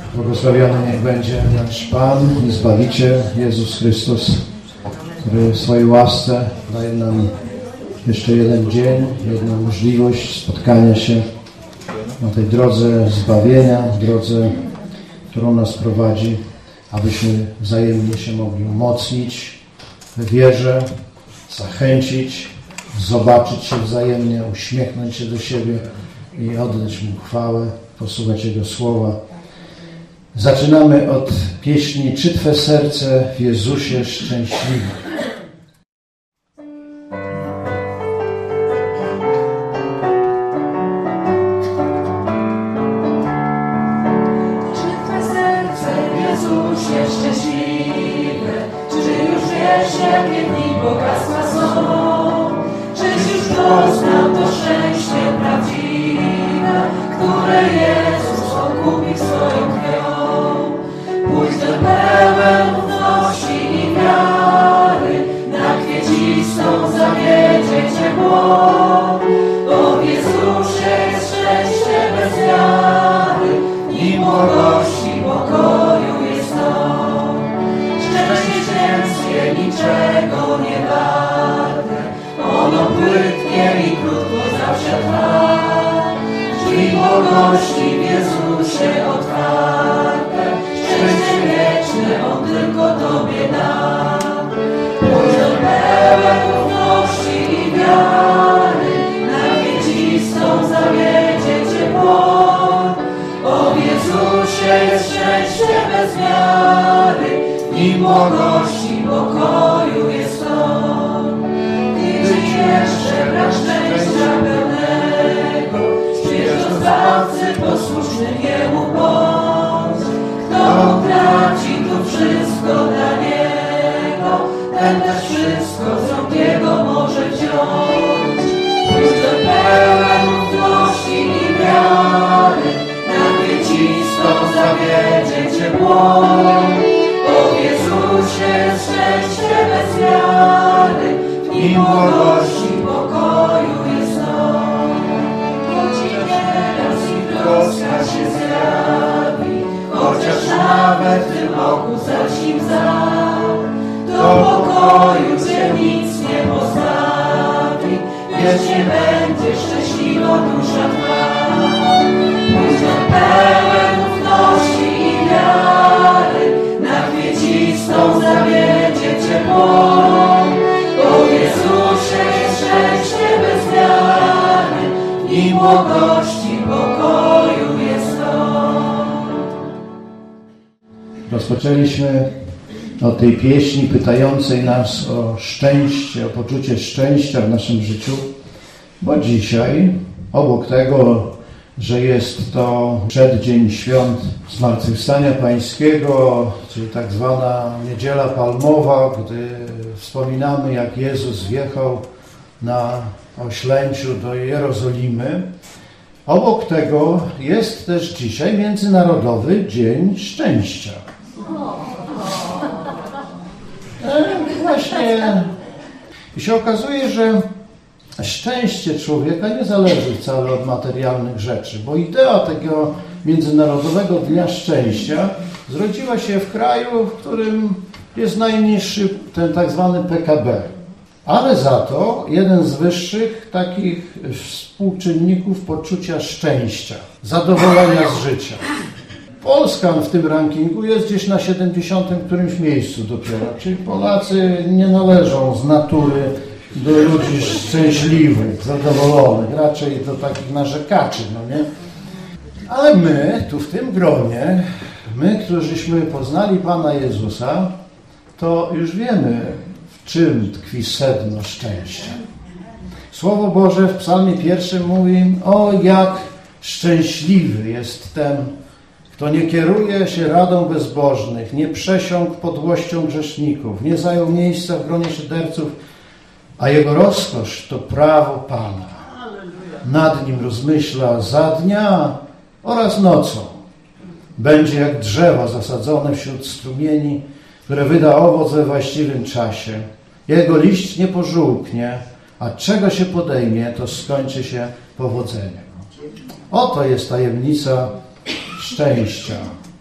Błogosławiony niech będzie nasz Pan i Zbawiciel Jezus Chrystus, który w swojej łasce daje nam jeszcze jeden dzień, jedną możliwość spotkania się na tej drodze zbawienia, drodze, którą nas prowadzi, abyśmy wzajemnie się mogli umocnić w wierze, zachęcić, zobaczyć się wzajemnie, uśmiechnąć się do siebie i oddać Mu chwałę, posłuchać Jego słowa. Zaczynamy od pieśni Czy Twe serce w Jezusie szczęśliwe. Rozpoczęliśmy od tej pieśni pytającej nas o szczęście, o poczucie szczęścia w naszym życiu, bo dzisiaj, obok tego, że jest to przeddzień świąt Zmartwychwstania Pańskiego, czyli tak zwana Niedziela Palmowa, gdy wspominamy, jak Jezus wjechał na oślęciu do Jerozolimy, obok tego jest też dzisiaj Międzynarodowy Dzień Szczęścia. Właśnie i się okazuje, że szczęście człowieka nie zależy wcale od materialnych rzeczy, bo idea tego Międzynarodowego Dnia Szczęścia zrodziła się w kraju, w którym jest najniższy ten tak zwany PKB. Ale za to jeden z wyższych takich współczynników poczucia szczęścia, zadowolenia z życia. Polska w tym rankingu jest gdzieś na 70. którymś miejscu dopiero, czyli Polacy nie należą z natury do ludzi szczęśliwych, zadowolonych, raczej do takich narzekaczy, no nie? Ale my, tu w tym gronie, my, którzyśmy poznali Pana Jezusa, to już wiemy, w czym tkwi sedno szczęścia. Słowo Boże w Psalmie 1 mówi: o, jak szczęśliwy jest ten, kto nie kieruje się radą bezbożnych, nie przesiąkł podłością grzeszników, nie zajął miejsca w gronie szyderców, a jego rozkosz to prawo Pana. Nad nim rozmyśla za dnia oraz nocą. Będzie jak drzewo zasadzone wśród strumieni, które wyda owoc we właściwym czasie. Jego liść nie pożółknie, a czego się podejmie, to skończy się powodzeniem. Oto jest tajemnica szczęścia.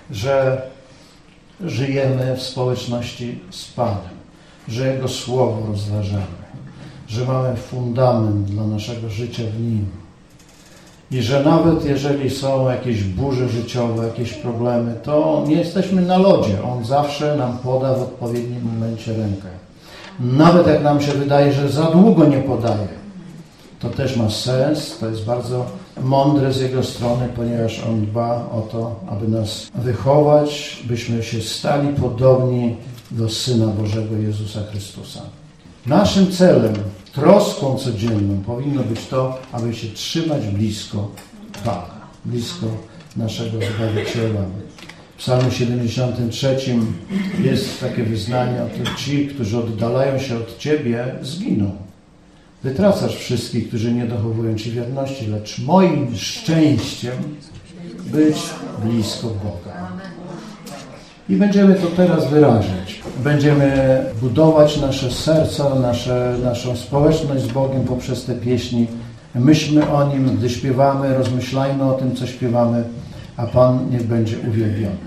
że żyjemy w społeczności z Panem, że Jego Słowo rozważamy, że mamy fundament dla naszego życia w Nim i że nawet jeżeli są jakieś burze życiowe, jakieś problemy, to nie jesteśmy na lodzie. On zawsze nam poda w odpowiednim momencie rękę. Nawet jak nam się wydaje, że za długo nie podaje, to też ma sens, to jest bardzo mądre z Jego strony, ponieważ On dba o to, aby nas wychować, byśmy się stali podobni do Syna Bożego Jezusa Chrystusa. Naszym celem, troską codzienną powinno być to, aby się trzymać blisko Pana, blisko naszego Zbawiciela. W Psalmie 73 jest takie wyznanie, oto ci, którzy oddalają się od Ciebie, zginą. Wytracasz wszystkich, którzy nie dochowują Ci wierności, lecz moim szczęściem być blisko Boga. I będziemy to teraz wyrażać. Będziemy budować nasze serca, naszą społeczność z Bogiem poprzez te pieśni. Myślmy o Nim, gdy śpiewamy, rozmyślajmy o tym, co śpiewamy, a Pan niech będzie uwielbiony.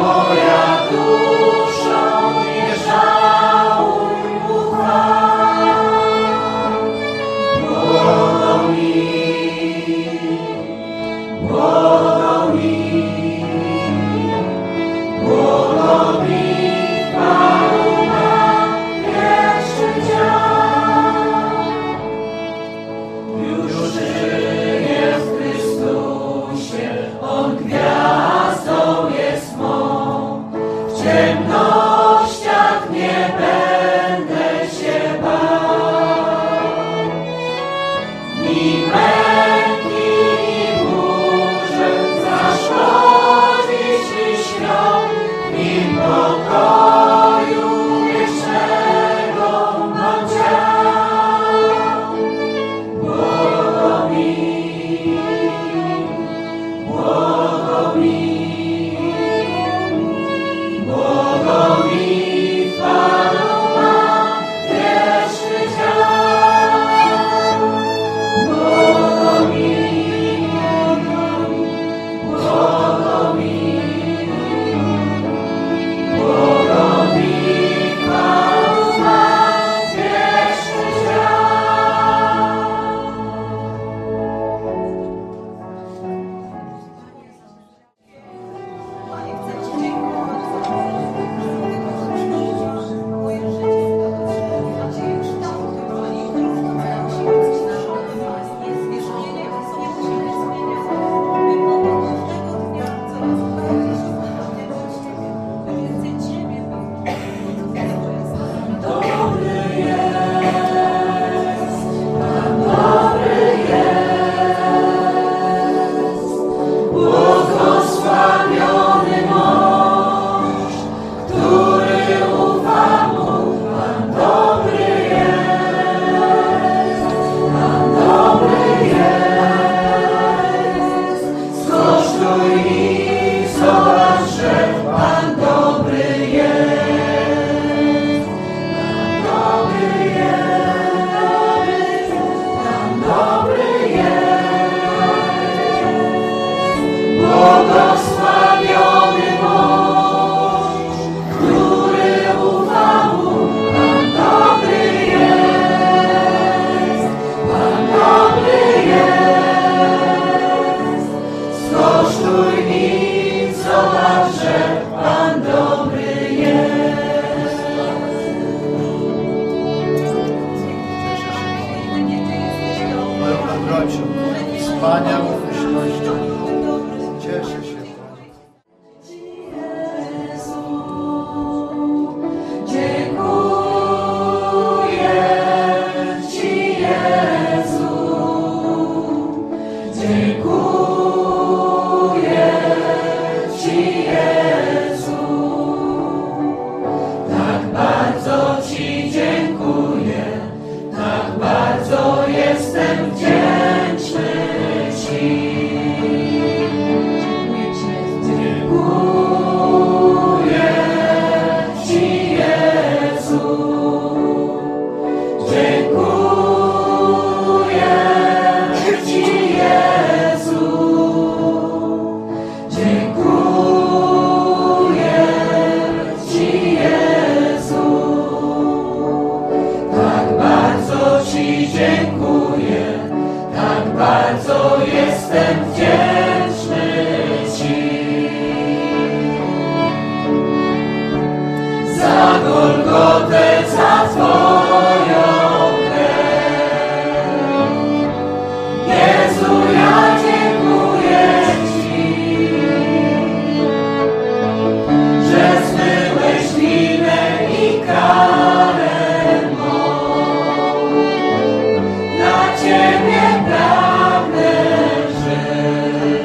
Ciebie pragnę żyć.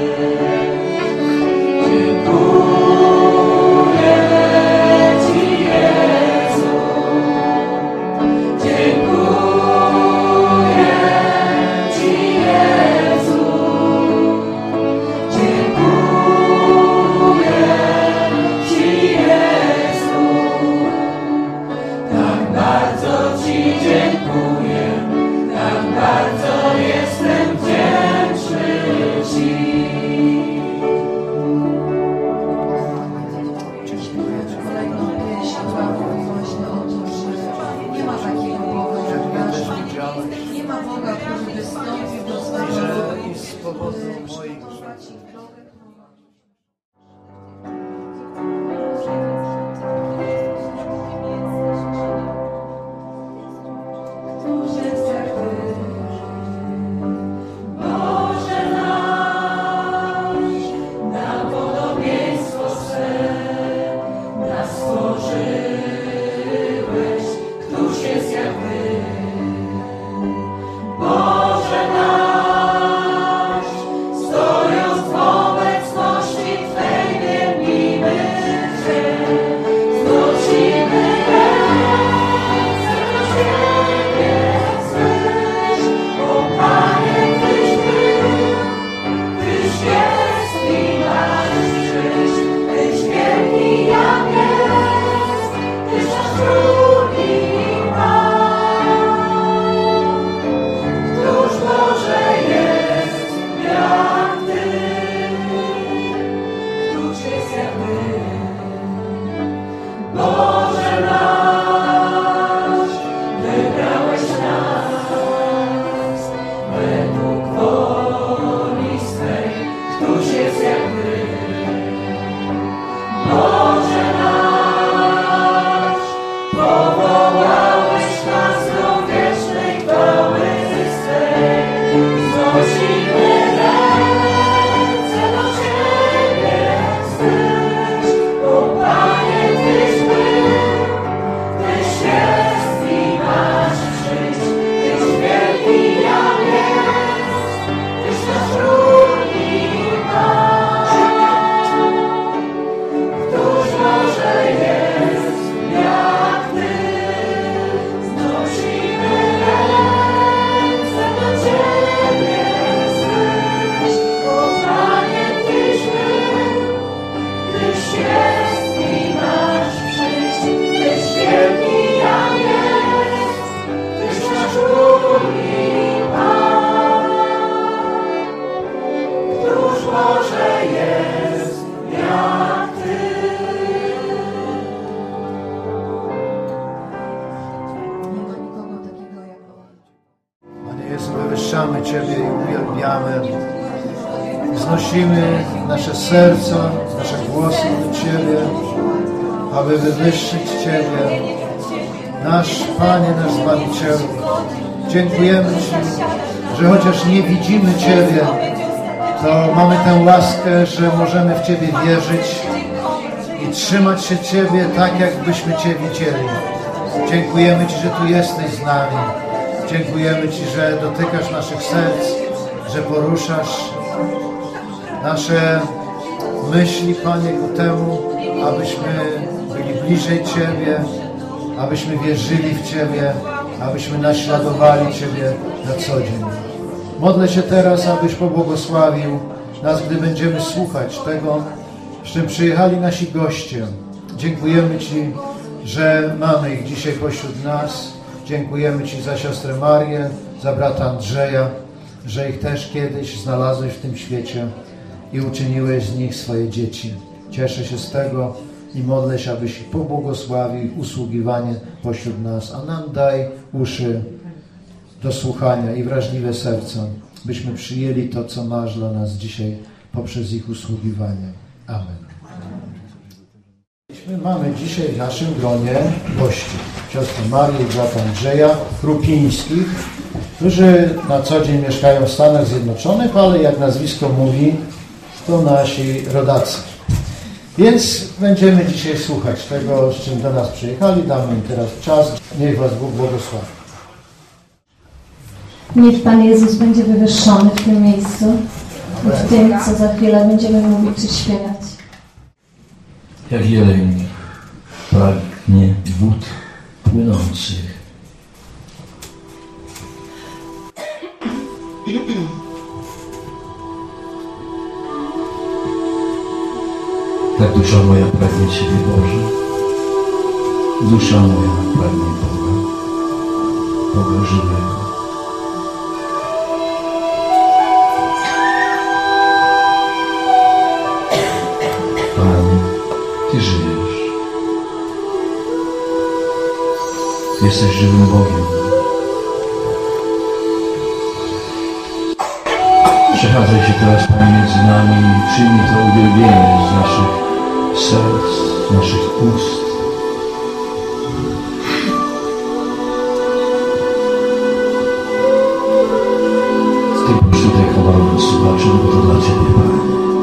ma Boga, który wystąpił do swojego i z powodu moich grzechów. Wywyższamy Ciebie i uwielbiamy. Wznosimy nasze serca, nasze głosy do Ciebie, aby wywyższyć Ciebie. Nasz Panie, nasz Zbawicielu, dziękujemy Ci, że chociaż nie widzimy Ciebie, to mamy tę łaskę, że możemy w Ciebie wierzyć i trzymać się Ciebie tak, jakbyśmy Cię widzieli. Dziękujemy Ci, że Tu jesteś z nami. Dziękujemy Ci, że dotykasz naszych serc, że poruszasz nasze myśli, Panie, ku temu, abyśmy byli bliżej Ciebie, abyśmy wierzyli w Ciebie, abyśmy naśladowali Ciebie na co dzień. Modlę się teraz, abyś pobłogosławił nas, gdy będziemy słuchać tego, z czym przyjechali nasi goście. Dziękujemy Ci, że mamy ich dzisiaj pośród nas. Dziękujemy Ci za siostrę Marię, za brata Andrzeja, że ich też kiedyś znalazłeś w tym świecie i uczyniłeś z nich swoje dzieci. Cieszę się z tego i modlę się, abyś pobłogosławił ich usługiwanie pośród nas, a nam daj uszy do słuchania i wrażliwe serca, byśmy przyjęli to, co masz dla nas dzisiaj poprzez ich usługiwanie. Amen. Mamy dzisiaj w naszym gronie gości, siostrę Marię i brata Andrzeja Krupińskich, którzy na co dzień mieszkają w Stanach Zjednoczonych, ale jak nazwisko mówi, to nasi rodacy. Więc będziemy dzisiaj słuchać tego, z czym do nas przyjechali. Damy im teraz czas. Niech Was Bóg błogosławi. Niech Pan Jezus będzie wywyższony w tym miejscu i w tym, co za chwilę będziemy mówić czy śpiewać. Jak jeleń pragnie wód płynących. Tak dusza moja pragnie Ciebie, Boże. Dusza moja pragnie Boga, Boga żywego. Panie, Ty żyjesz. Jesteś żywym Bogiem. Przechadzaj się teraz, Panie, między nami i przyjmij to uwielbienie z naszych serc, z naszych ust. Ty bądź tutaj chwalony, słuchaczy, bo to dla Ciebie, Panie.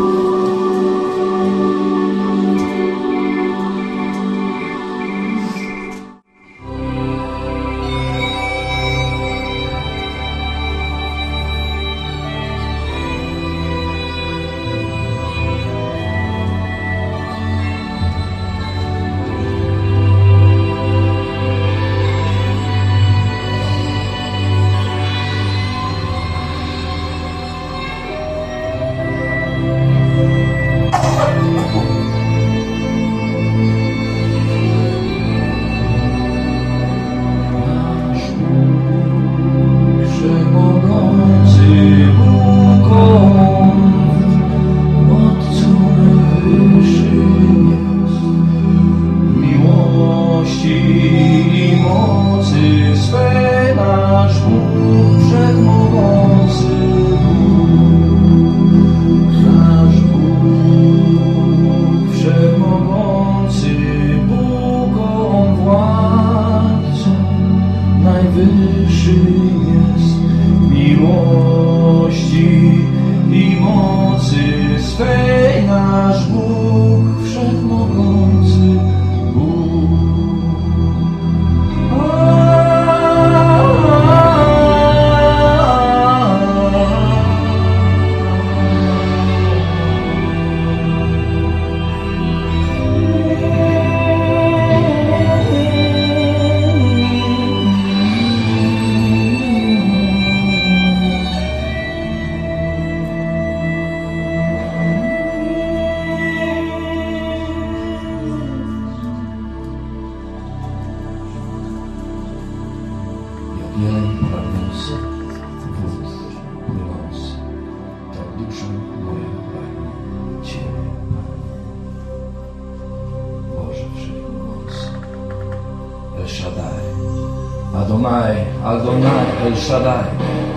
Adonai, El Shaddai.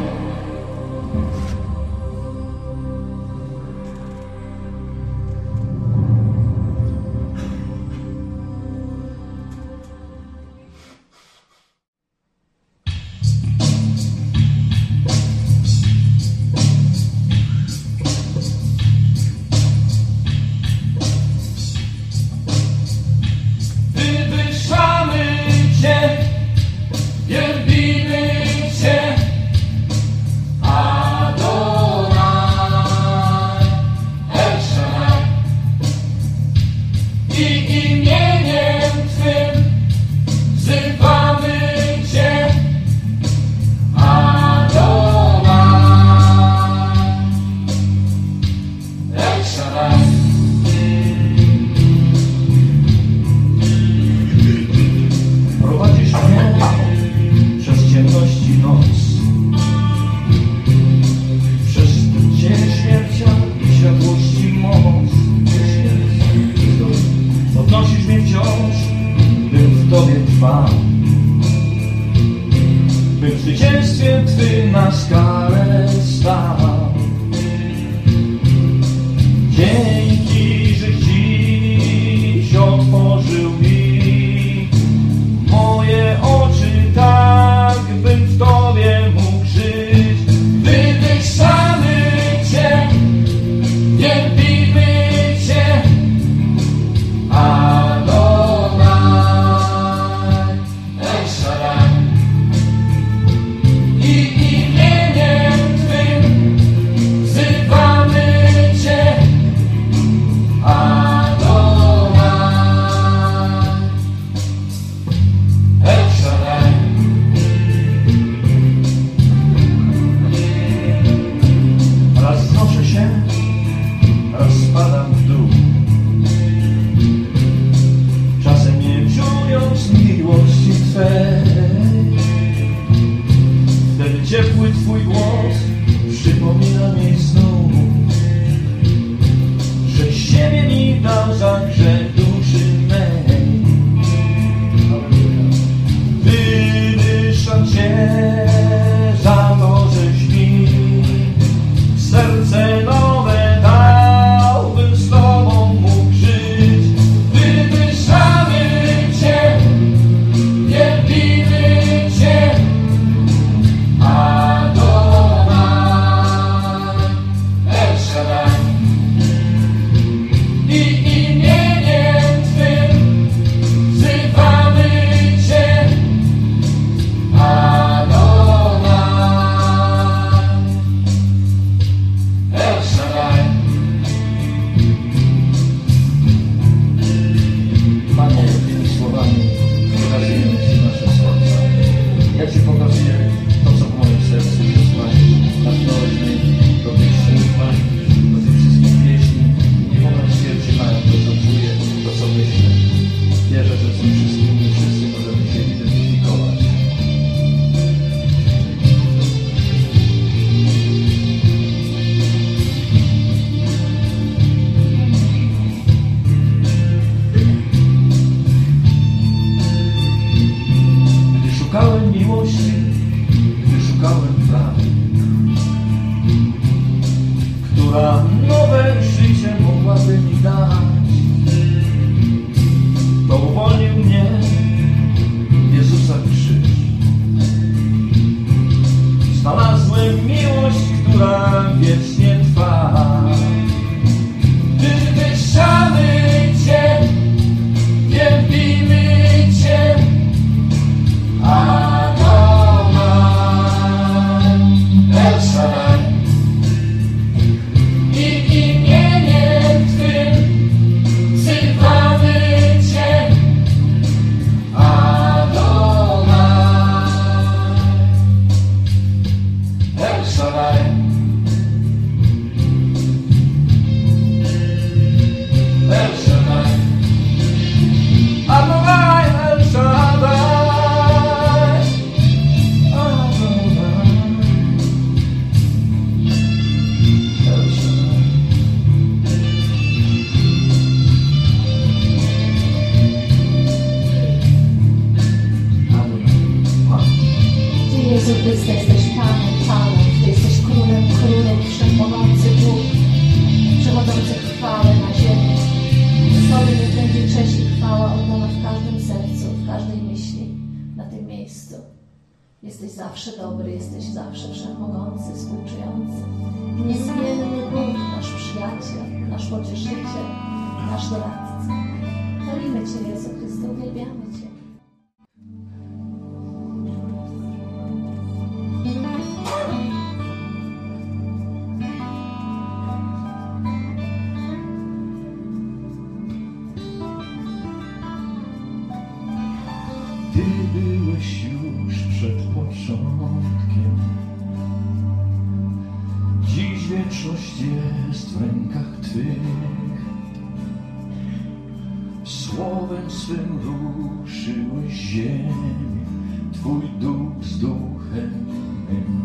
Bym w zwycięstwie Twym na skalę stał. Dzięki, że dziś otworzył mi moje oczy, tak bym w Tobie mógł żyć. Wywyższamy Cię, wielbimy Cię, Adonai, El Shaddai. I imieniem Twym wzywamy Cię, Adonai, El Shaddai. Raz wznoszę się, raz spadam w dół, czasem nie czując miłości Twej. Wtedy ciepły Twój głos przypomina mi znów, że siebie mi dał za grzech duszy mej. Wywyższam Cię za to, żeś mi w sercu chciałby mi dać, to uwolnił mnie Jezusa krzyż. Znalazłem miłość, która wiecznie trwa. Gdy wywyższamy Cię, wielbimy Cię, Adonai, El Shaddai. I imieniem Twym wzywamy Cię, Adonai, El Shaddai. El Shaddai, Adonai, El Shaddai, Adonai, El Shaddai. Ty, Jezu Chryste, jesteś Panem, Panem, Ty jesteś Królem, Królem, Wszechmogący Bóg, przechodzący chwałę na ziemię. Tobie niech będzie cześć i chwała oddana w każdym sercu, w każdej myśli, na tym miejscu. Jesteś zawsze dobry, jesteś zawsze wszechmogący, współczujący. Niezmienny Bóg, nasz przyjaciel, nasz pocieszyciel, nasz doradca. Chwalimy Cię, Jezu Chryste, uwielbiamy Cię. Ty byłeś już przed początkiem. Dziś wieczność jest w rękach Twych. Słowem swym ruszyłeś ziemię, Twój duch z duchem mym.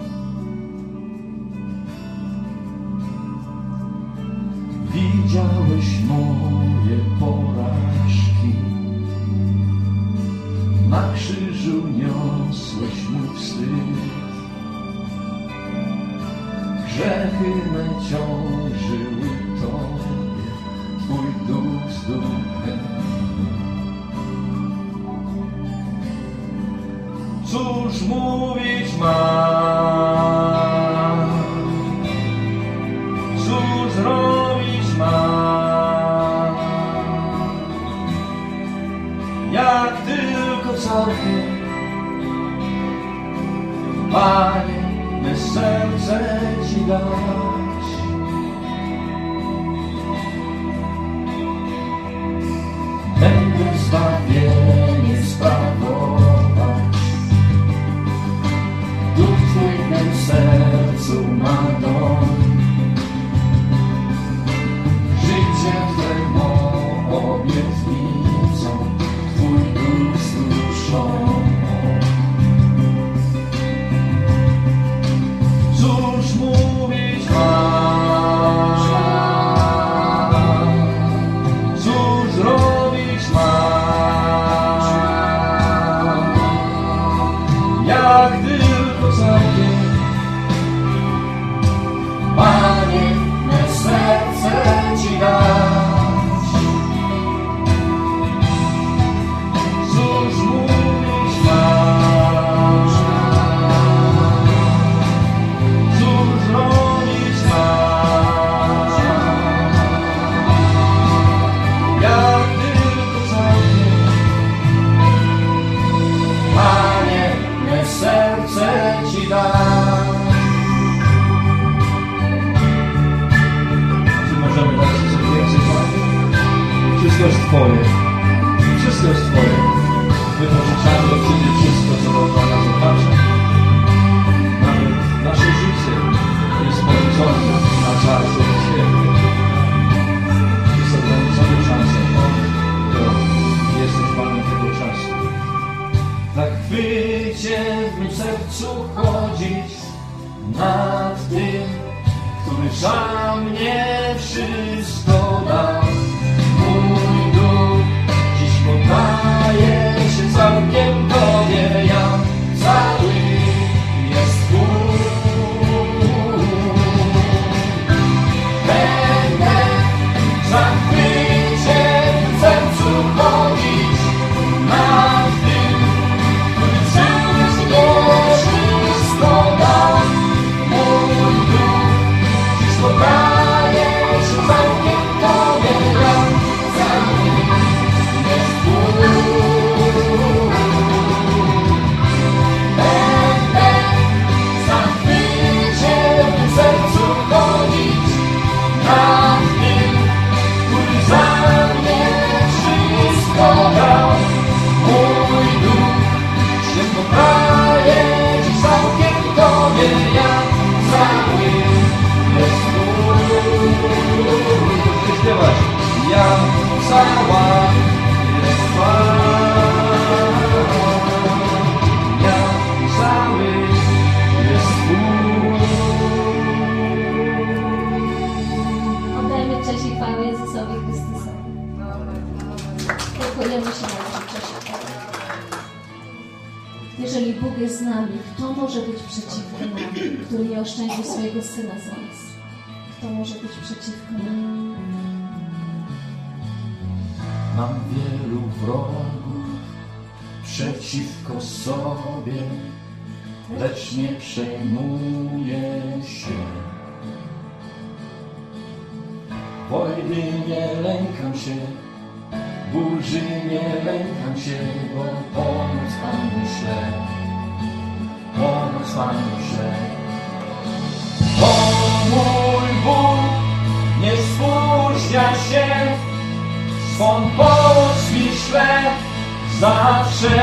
Widziałeś moje porażki, na krzyżu niosłeś mój wstyd. Grzechy me ciążyły Tobie, Twój duch z duchem. Cóż mówić mam? Cóż zrobić mam? Jak tylko całkiem, Panie, me serce Ci dać. Będę zbawienie sprawować, Duch Twój w mym sercu ma dom. Życie Twe mą obietnicą, Twój duch z duszą. Cóż mówić mam? Cóż zrobić mam? Jak tylko całkiem, Panie, me serce Ci dać. Cóż mówić mam? Cóż zrobić mam? Jak tylko całkiem, Panie, me serce Ci dać. Czy możemy dać Ci coś więcej, Panie? Wszystko jest Twoje. Wszystko jest Twoje. Wypożyczamy od Ciebie wszystko, co dookoła nas otacza. Nawet nasze życie jest połączone na czas od Ciebie. Jest ograniczony czasem, to jesteś Panem tego czasu. Zachwycie w mym sercu chodzić nad tym, który sam mnie wszystko dał. Mój duch dziś poddaje się całkiem Tobie, ja cały jest Twój. Będę cały jest Bóg. Śpiewać. Jak cała jest Pan. Jak cały jest Bóg. Oddajmy cześć i chwałę Jezusowi Chrystusowi. Dziękujemy się na Boże cześć i chwałę. Jeżeli Bóg jest z nami, kto może być przeciwko nam, który nie oszczędził swojego Syna za nas? Kto może być przeciwko nam? Mam wielu wrogów przeciwko sobie, lecz nie przejmuję się. Wojny nie lękam się, burzy nie lękam się, bo pomoc Panu szle, pomoc Panu szle. O mój Bóg nie spóźnia się, swą pomoc mi szle zawsze.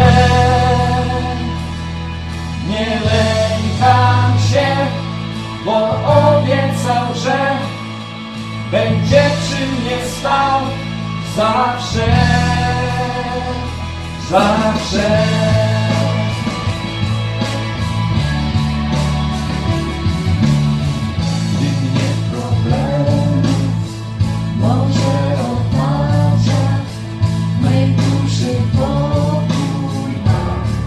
Nie lękam się, bo obiecał, że będzie przy mnie stał zawsze, zawsze. Gdy mnie problemów może otacza, mej duszy pokój ma.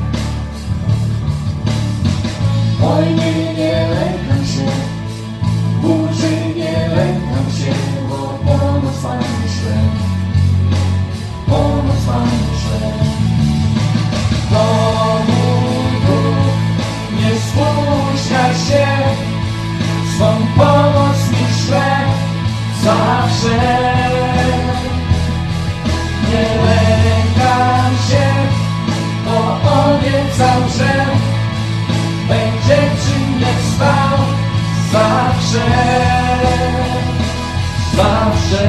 Wojny nie lękam się, burzy nie lękam się, bo pomoc Panu szle, pomoc Panu szle. To mój Bóg nie spóźnia się, swą pomoc mi szle zawsze. Nie lękam się, bo obiecał, że będzie przy mnie stał zawsze, zawsze.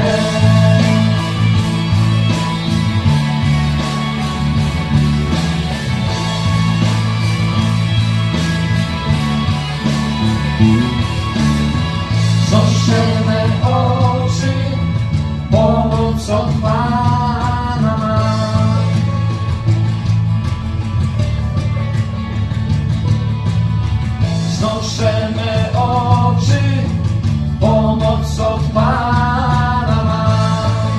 Zostrze me oczy, pomoc od Pana mam. Zostrze me oczy, pomoc od Pana mam.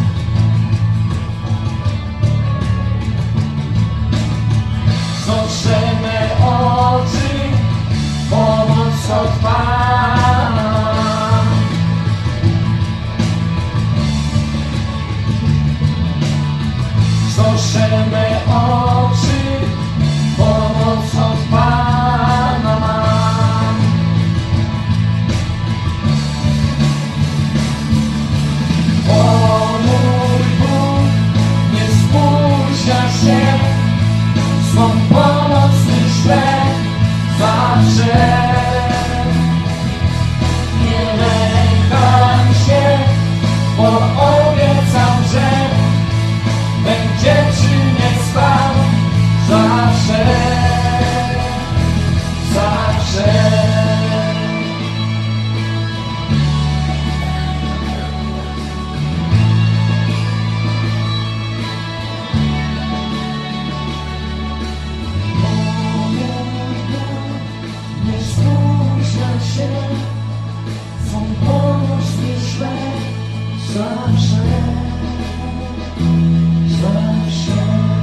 Zostrze me oczy, pomoc od Pana. Zostrze me oczy, pomoc od Pana mam. O mój Bóg nie spóźnia się, swą pomoc mi szle zawsze. Nie lękam się, bo obiecał, że będzie przy mnie stał zawsze, zawsze. Nie spóźnia się, swą pomoc mi szle zawsze, zawsze.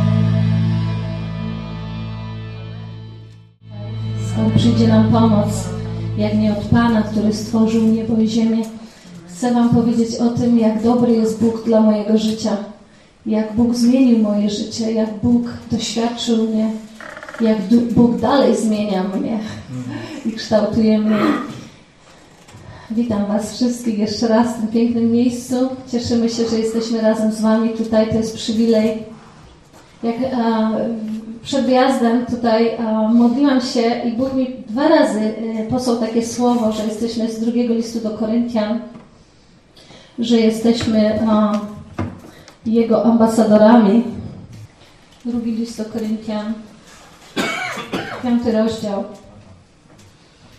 Skąd przyjdzie nam pomoc, jak nie od Pana, który stworzył niebo i ziemię? Chcę Wam powiedzieć o tym, jak dobry jest Bóg dla mojego życia. Jak Bóg zmienił moje życie, jak Bóg doświadczył mnie, jak Bóg dalej zmienia mnie i kształtuje mnie. Witam Was wszystkich jeszcze raz w tym pięknym miejscu. Cieszymy się, że jesteśmy razem z Wami tutaj. To jest przywilej. Jak przed wyjazdem tutaj modliłam się i Bóg mi 2 razy posłał takie słowo, że jesteśmy z 2 listu do Koryntian, że jesteśmy Jego ambasadorami. 2 list do Koryntian, 5 rozdział.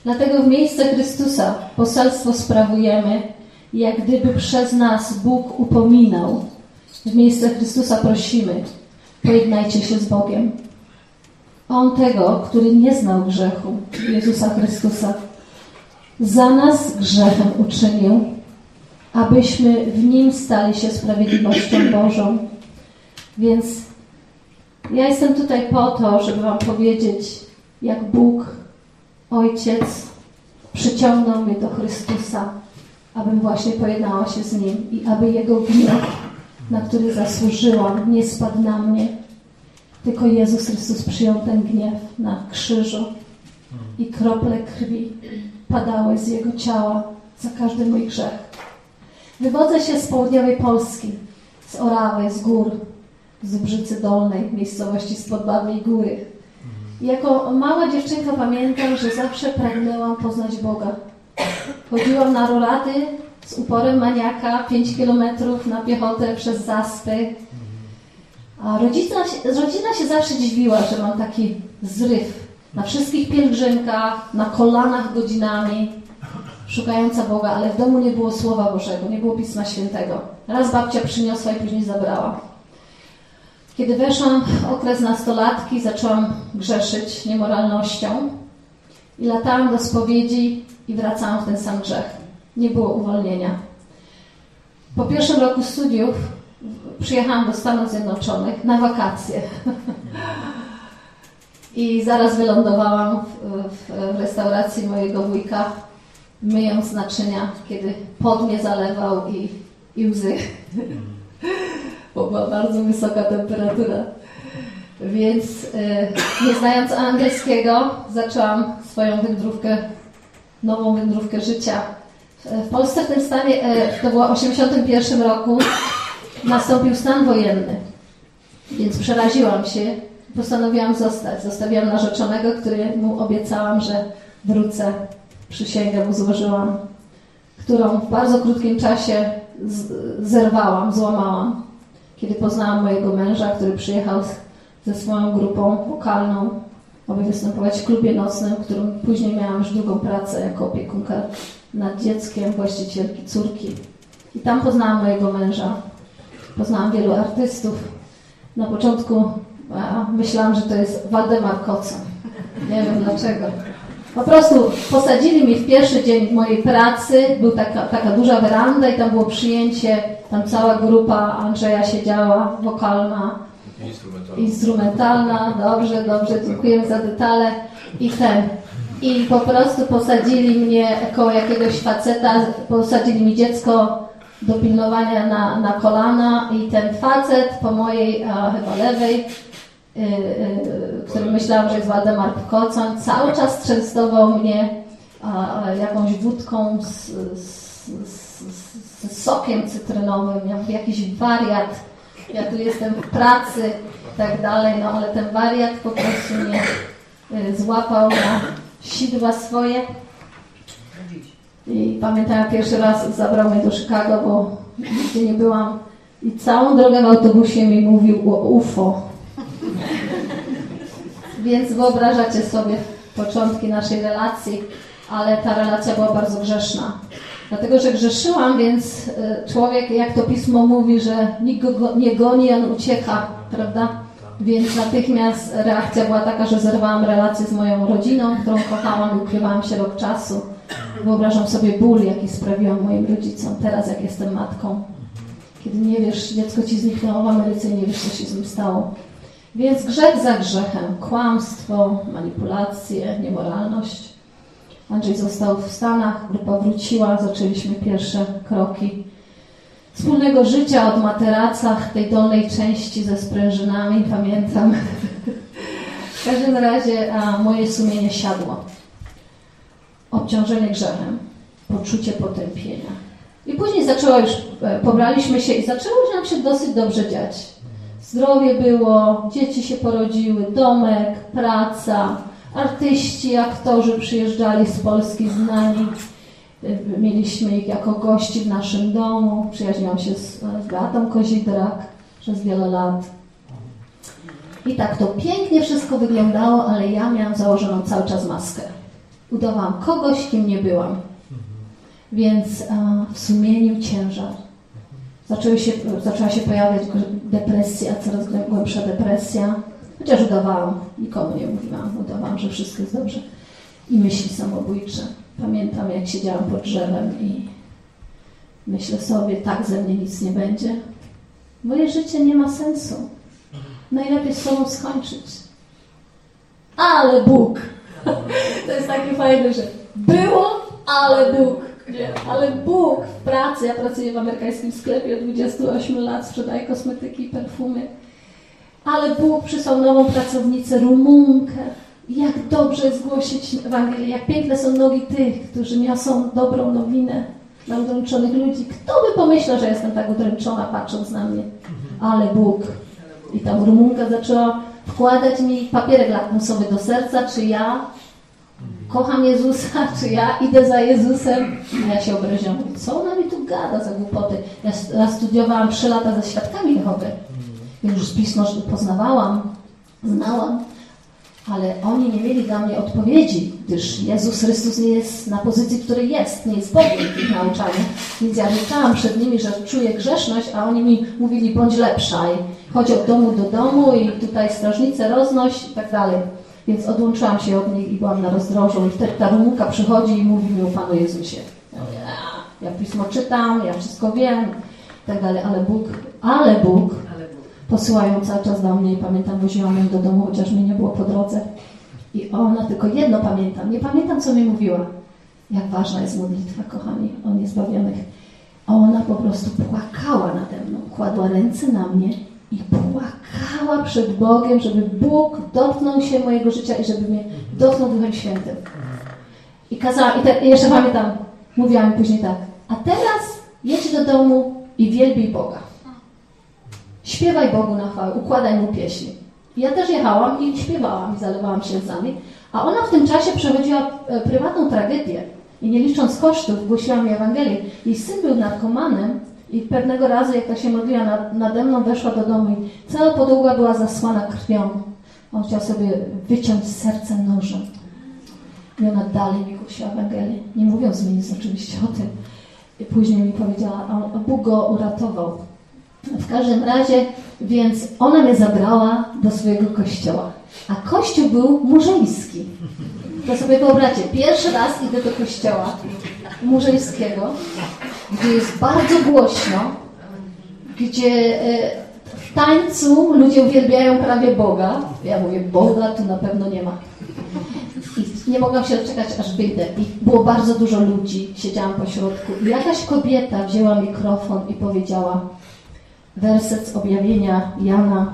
Dlatego w miejsce Chrystusa poselstwo sprawujemy, jak gdyby przez nas Bóg upominał. W miejsce Chrystusa prosimy, pojednajcie się z Bogiem. On tego, który nie znał grzechu, Jezusa Chrystusa, za nas grzechem uczynił, abyśmy w Nim stali się sprawiedliwością Bożą. Więc ja jestem tutaj po to, żeby wam powiedzieć, jak Bóg, Ojciec, przyciągnął mnie do Chrystusa, abym właśnie pojednała się z Nim i aby Jego gniew, na który zasłużyłam, nie spadł na mnie. Tylko Jezus Chrystus przyjął ten gniew na krzyżu i krople krwi padały z Jego ciała za każdy mój grzech. Wywodzę się z południowej Polski, z Orawy, z gór, z Brzycy Dolnej, miejscowości spod Babiej Góry. I jako mała dziewczynka pamiętam, że zawsze pragnęłam poznać Boga. Chodziłam na rolaty z uporem maniaka 5 kilometrów na piechotę przez zaspy. A rodzina się zawsze dziwiła, że mam taki zryw na wszystkich pielgrzymkach, na kolanach godzinami, szukająca Boga, ale w domu nie było Słowa Bożego, nie było Pisma Świętego. Raz babcia przyniosła i później zabrała. Kiedy weszłam w okres nastolatki, zaczęłam grzeszyć niemoralnością i latałam do spowiedzi i wracałam w ten sam grzech. Nie było uwolnienia. Po pierwszym roku studiów przyjechałam do Stanów Zjednoczonych na wakacje. I zaraz wylądowałam w restauracji mojego wujka, myjąc naczynia, kiedy pot mnie zalewał i łzy. Bo była bardzo wysoka temperatura. Więc nie znając angielskiego, zaczęłam swoją wędrówkę, nową wędrówkę życia. W Polsce w tym stanie, to było w 1981 roku, nastąpił stan wojenny. Więc przeraziłam się, postanowiłam zostać. Zostawiłam narzeczonego, któremu obiecałam, że wrócę. Przysięgę mu złożyłam, którą w bardzo krótkim czasie zerwałam, złamałam. Kiedy poznałam mojego męża, który przyjechał ze swoją grupą wokalną, aby występować w klubie nocnym, w którym później miałam już drugą pracę jako opiekunka nad dzieckiem, właścicielki córki. I tam poznałam mojego męża. Poznałam wielu artystów. Na początku myślałam, że to jest Waldemar Kocan. Nie wiem dlaczego. Po prostu posadzili mnie w pierwszy dzień mojej pracy, była taka duża weranda i tam było przyjęcie, tam cała grupa Andrzeja siedziała, wokalna, instrumentalna. Dobrze, dziękujemy za detale. I po prostu posadzili mnie koło jakiegoś faceta, posadzili mi dziecko do pilnowania na kolana i ten facet po mojej chyba lewej, który myślałam, że jest Waldemar Kocan, cały czas częstował mnie jakąś wódką z sokiem cytrynowym. Ja mówię, jakiś wariat, ja tu jestem w pracy i tak dalej, no ale ten wariat po prostu mnie złapał na sidła swoje. I pamiętam, pierwszy raz zabrał mnie do Chicago, bo nigdzie nie byłam i całą drogę w autobusie mi mówił o UFO. Więc wyobrażacie sobie początki naszej relacji, ale ta relacja była bardzo grzeszna. Dlatego, że grzeszyłam, więc człowiek, jak to Pismo mówi, że nikt go nie goni, on ucieka, prawda? Więc natychmiast reakcja była taka, że zerwałam relację z moją rodziną, którą kochałam i ukrywałam się rok czasu. Wyobrażam sobie ból, jaki sprawiłam moim rodzicom, teraz jak jestem matką. Kiedy nie wiesz, dziecko ci zniknęło w Ameryce i nie wiesz, co się z nim stało. Więc grzech za grzechem, kłamstwo, manipulacje, niemoralność. Andrzej został w Stanach, grupa wróciła, zaczęliśmy pierwsze kroki wspólnego życia od materacach, tej dolnej części ze sprężynami, pamiętam. W każdym razie moje sumienie siadło. Obciążenie grzechem, poczucie potępienia. I później pobraliśmy się i zaczęło nam się dosyć dobrze dziać. Zdrowie było, dzieci się porodziły, domek, praca, artyści, aktorzy przyjeżdżali z Polski znani. Mieliśmy ich jako gości w naszym domu. Przyjaźniłam się z Beatą Kozidrak przez wiele lat. I tak to pięknie wszystko wyglądało, ale ja miałam założoną cały czas maskę. Udawałam kogoś, kim nie byłam. Więc w sumieniu ciężar. Zaczęła się pojawiać depresja, coraz głębsza depresja. Chociaż udawałam, nikomu nie mówiłam, udawałam, że wszystko jest dobrze. I myśli samobójcze. Pamiętam, jak siedziałam pod drzewem i myślę sobie, tak ze mnie nic nie będzie. Moje życie nie ma sensu. Najlepiej z sobą skończyć. Ale Bóg! To jest takie fajne, że było, ale Bóg. Nie, ale Bóg w pracy. Ja pracuję w amerykańskim sklepie od 28 lat, sprzedaję kosmetyki i perfumy. Ale Bóg przysłał nową pracownicę, Rumunkę. Jak dobrze jest głosić Ewangelię, jak piękne są nogi tych, którzy niosą dobrą nowinę dla udręczonych ludzi. Kto by pomyślał, że jestem tak udręczona, patrząc na mnie? Ale Bóg. I ta Rumunka zaczęła wkładać mi papierek lakmusowy do serca, czy ja kocham Jezusa, czy ja idę za Jezusem. A ja się obraziłam. Co ona mi tu gada za głupoty? Ja studiowałam 3 lata ze świadkami Jehowy. Już Pismo poznawałam, znałam, ale oni nie mieli dla mnie odpowiedzi, gdyż Jezus Chrystus nie jest na pozycji, w której jest, nie jest Bogiem w ich nauczaniu. Więc ja rzucałam przed nimi, że czuję grzeszność, a oni mi mówili, bądź lepsza i chodź od domu do domu i tutaj strażnicę roznoś i tak dalej. Więc odłączyłam się od nich i byłam na rozdrożu i wtedy ta Rumunka przychodzi i mówi mi o Panu Jezusie. Ja Pismo czytam, ja wszystko wiem i tak dalej, ale Bóg posyła ją cały czas do mnie i pamiętam, woziłam ją do domu, chociaż mi nie było po drodze. I ona, tylko jedno pamiętam, nie pamiętam, co mi mówiła. Jak ważna jest modlitwa, kochani, o niezbawionych. A ona po prostu płakała nade mną, kładła ręce na mnie i płakała przed Bogiem, żeby Bóg dotknął się mojego życia i żeby mnie dotknął Duchem Świętym. I kazała, i jeszcze pamiętam, mówiła mi później tak, a teraz jedź do domu i wielbij Boga. Śpiewaj Bogu na chwałę, układaj Mu pieśni. Ja też jechałam i śpiewałam i zalewałam się łzami, a ona w tym czasie przechodziła prywatną tragedię i nie licząc kosztów głosiła mi Ewangelię. Jej syn był narkomanem i pewnego razu, jak ta się modliła nade mną, weszła do domu i cała podłoga była zasłana krwią. On chciał sobie wyciąć serce nożem. I ona dalej mi głosiła Ewangelię, nie mówiąc mi nic oczywiście o tym. I później mi powiedziała, a Bóg go uratował. W każdym razie, więc ona mnie zabrała do swojego kościoła. A kościół był murzyński. To sobie wyobraźcie, pierwszy raz idę do kościoła murzyńskiego, gdzie jest bardzo głośno, gdzie w tańcu ludzie uwielbiają prawie Boga. Ja mówię, Boga tu na pewno nie ma. I nie mogłam się doczekać, aż wyjdę. I było bardzo dużo ludzi, siedziałam po środku. I jakaś kobieta wzięła mikrofon i powiedziała, werset z objawienia Jana,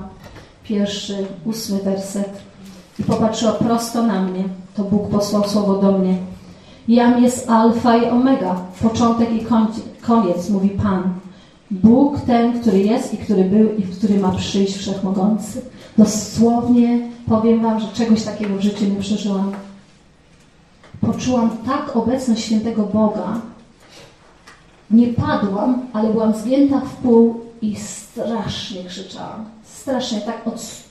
8 werset. I popatrzyła prosto na mnie. To Bóg posłał słowo do mnie. Jam jest alfa i omega, początek i koniec, mówi Pan. Bóg ten, który jest i który był i który ma przyjść wszechmogący. Dosłownie powiem wam, że czegoś takiego w życiu nie przeżyłam. Poczułam tak obecność świętego Boga. Nie padłam, ale byłam zgięta w pół i strasznie krzyczałam. Strasznie, tak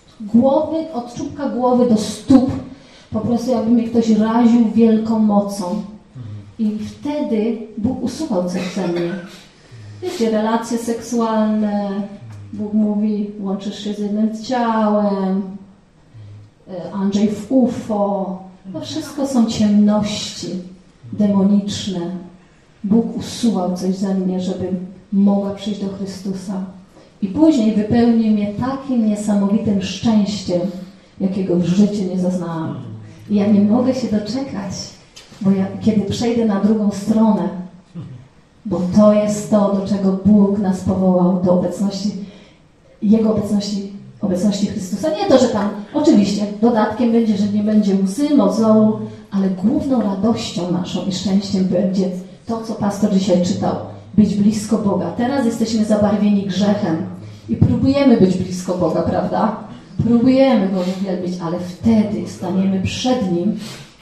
od czubka głowy do stóp. Po prostu jakby mnie ktoś raził wielką mocą. I wtedy Bóg usuwał coś ze mnie. Wiecie, relacje seksualne, Bóg mówi, łączysz się z jednym ciałem, Andrzej w UFO. To wszystko są ciemności demoniczne. Bóg usuwał coś ze mnie, żebym mogła przyjść do Chrystusa. I później wypełnił mnie takim niesamowitym szczęściem, jakiego w życiu nie zaznałam. I ja nie mogę się doczekać, bo kiedy przejdę na drugą stronę, bo to jest to, do czego Bóg nas powołał, do obecności, Jego obecności Chrystusa. Nie to, że tam oczywiście dodatkiem będzie, że nie będzie łzy, mozołu, ale główną radością naszą i szczęściem będzie to, co pastor dzisiaj czytał. Być blisko Boga. Teraz jesteśmy zabarwieni grzechem i próbujemy być blisko Boga, prawda? Próbujemy Go uwielbić, ale wtedy staniemy przed Nim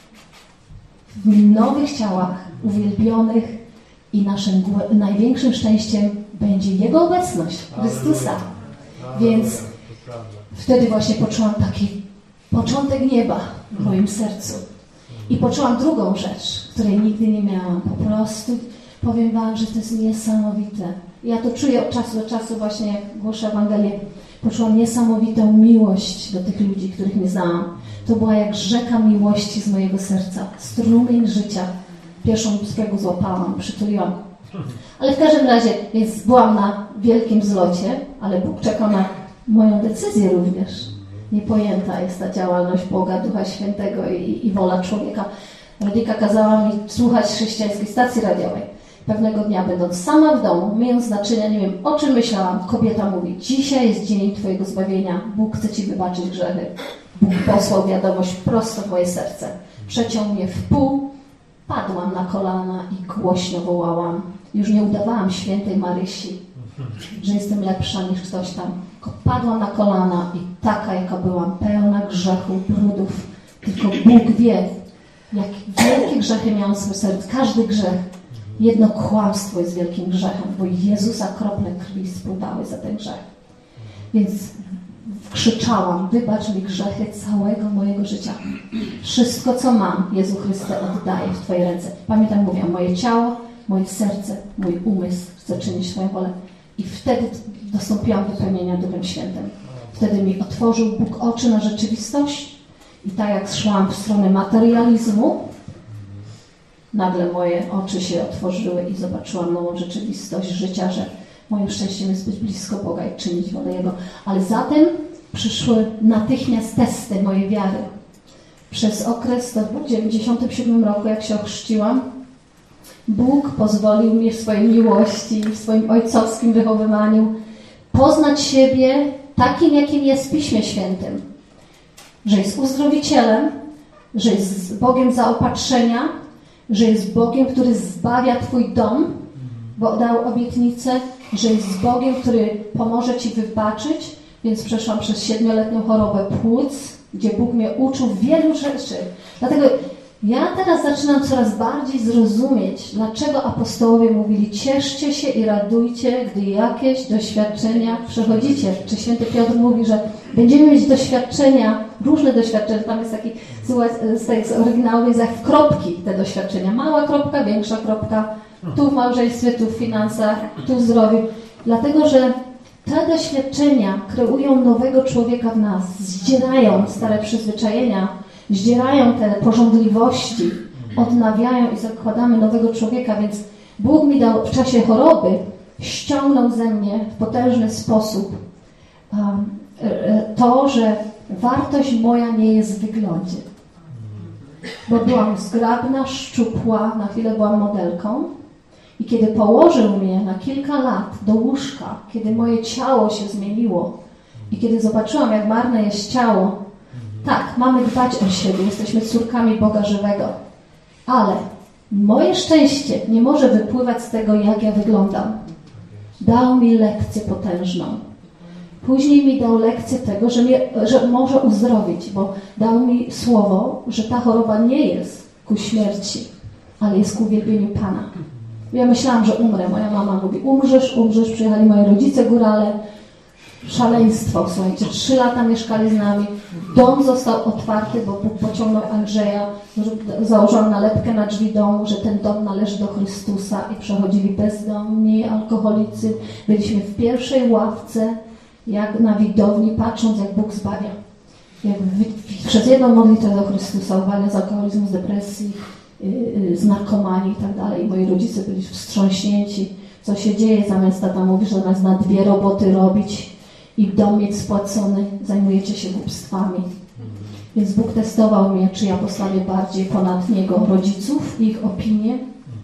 w nowych ciałach, uwielbionych i naszym największym szczęściem będzie Jego obecność, Chrystusa. Więc wtedy właśnie poczułam taki początek nieba w moim sercu. I poczułam drugą rzecz, której nigdy nie miałam. Po prostu powiem wam, że to jest niesamowite. Ja to czuję od czasu do czasu właśnie, jak głoszę Ewangelię. Poczułam niesamowitą miłość do tych ludzi, których nie znałam. To była jak rzeka miłości z mojego serca. Strumień życia. Pierwszą którego złapałam, przytuliłam. Ale w każdym razie, więc byłam na wielkim zlocie, ale Bóg czekał na moją decyzję również. Niepojęta jest ta działalność Boga, Ducha Świętego i wola człowieka. Radika kazała mi słuchać chrześcijańskiej stacji radiowej. Pewnego dnia, będąc sama w domu, myjąc naczynia, nie wiem o czym myślałam, kobieta mówi: dzisiaj jest dzień Twojego zbawienia, Bóg chce Ci wybaczyć grzechy. Bóg posłał wiadomość prosto w moje serce. Przeciął mnie w pół, padłam na kolana i głośno wołałam. Już nie udawałam świętej Marysi, że jestem lepsza niż ktoś tam. Tylko padłam na kolana i taka, jaka byłam, pełna grzechu, brudów. Tylko Bóg wie, jak wielkie grzechy miałam w swoim sercu. Każdy grzech, jedno kłamstwo jest wielkim grzechem, bo Jezusa krople krwi spływały za ten grzech. Więc krzyczałam: wybacz mi grzechy całego mojego życia. Wszystko, co mam, Jezu Chryste, oddaję w Twoje ręce. Pamiętam, mówiłam, moje ciało, moje serce, mój umysł chce czynić Twoją wolę. I wtedy dostąpiłam wypełnienia Duchem Świętym. Wtedy mi otworzył Bóg oczy na rzeczywistość i tak jak szłam w stronę materializmu, nagle moje oczy się otworzyły i zobaczyłam nową rzeczywistość życia, że moim szczęściem jest być blisko Boga i czynić wolę Jego. Ale zatem przyszły natychmiast testy mojej wiary. Przez okres, to w 1997 roku, jak się ochrzciłam, Bóg pozwolił mi w swojej miłości, w swoim ojcowskim wychowywaniu poznać siebie takim, jakim jest w Piśmie Świętym. Że jest uzdrowicielem, że jest Bogiem zaopatrzenia, że jest Bogiem, który zbawia Twój dom, bo dał obietnicę, że jest Bogiem, który pomoże Ci wybaczyć, więc przeszłam przez 7-letnią chorobę płuc, gdzie Bóg mnie uczył wielu rzeczy. Dlatego ja teraz zaczynam coraz bardziej zrozumieć, dlaczego apostołowie mówili: cieszcie się i radujcie, gdy jakieś doświadczenia przechodzicie. Czy święty Piotr mówi, że będziemy mieć doświadczenia, różne doświadczenia. Tam jest taki z oryginału jest jak w kropki te doświadczenia. Mała kropka, większa kropka. Tu w małżeństwie, tu w finansach, tu w zdrowiu. Dlatego, że te doświadczenia kreują nowego człowieka w nas. Zdzierają stare przyzwyczajenia, zdzierają te pożądliwości, odnawiają i zakładamy nowego człowieka, więc Bóg mi dał w czasie choroby, ściągnął ze mnie w potężny sposób to, że wartość moja nie jest w wyglądzie. Bo byłam zgrabna, szczupła, na chwilę byłam modelką i kiedy położył mnie na kilka lat do łóżka, kiedy moje ciało się zmieniło i kiedy zobaczyłam, jak marne jest ciało, tak, mamy dbać o siebie, jesteśmy córkami Boga żywego, ale moje szczęście nie może wypływać z tego, jak ja wyglądam. Dał mi lekcję potężną. Później mi dał lekcję tego, że może uzdrowić, bo dał mi słowo, że ta choroba nie jest ku śmierci, ale jest ku uwielbieniu Pana. Ja myślałam, że umrę. Moja mama mówi: umrzesz. Przyjechali moi rodzice górale. Szaleństwo, słuchajcie, 3 lata mieszkali z nami. Dom został otwarty, bo Bóg pociągnął Andrzeja, założyłam nalepkę na drzwi domu, że ten dom należy do Chrystusa i przechodzili bezdomni, alkoholicy. Byliśmy w pierwszej ławce, jak na widowni, patrząc, jak Bóg zbawia. Jak przez jedną modlitwę do Chrystusa uwalnia z alkoholizmu, z depresji, z narkomanii i tak dalej. Moi rodzice byli wstrząśnięci, co się dzieje. Zamiast tata mówi, że zamiast na 2 roboty robić i dom mieć spłacony, zajmujecie się głupstwami. Więc Bóg testował mnie, czy ja postawię bardziej ponad Niego rodziców i ich opinię.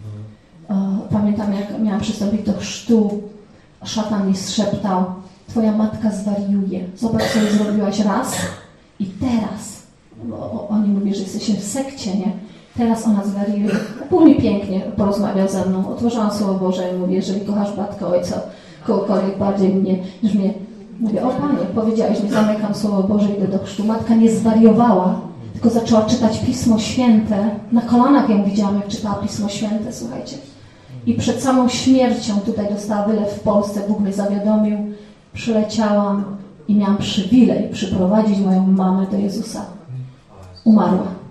Pamiętam, jak miałam przystąpić do chrztu, szatan mi szeptał: twoja matka zwariuje. Zobacz, co jej zrobiłaś raz i teraz. Bo oni mówią, że jesteśmy w sekcie, nie? Teraz ona zwariuje. Bóg mi pięknie porozmawiał ze mną. Otworzyłam Słowo Boże i mówię: jeżeli kochasz matkę, ojca, kogokolwiek bardziej mnie, niż mnie. Mówię: o Panie, powiedziałeś mi, zamykam Słowo Boże, idę do chrztu. Matka nie zwariowała, tylko zaczęła czytać Pismo Święte. Na kolanach ją widziałam, jak czytała Pismo Święte, słuchajcie. I przed samą śmiercią tutaj dostała wylew w Polsce. Bóg mnie zawiadomił. Przyleciałam i miałam przywilej przyprowadzić moją mamę do Jezusa. Umarła.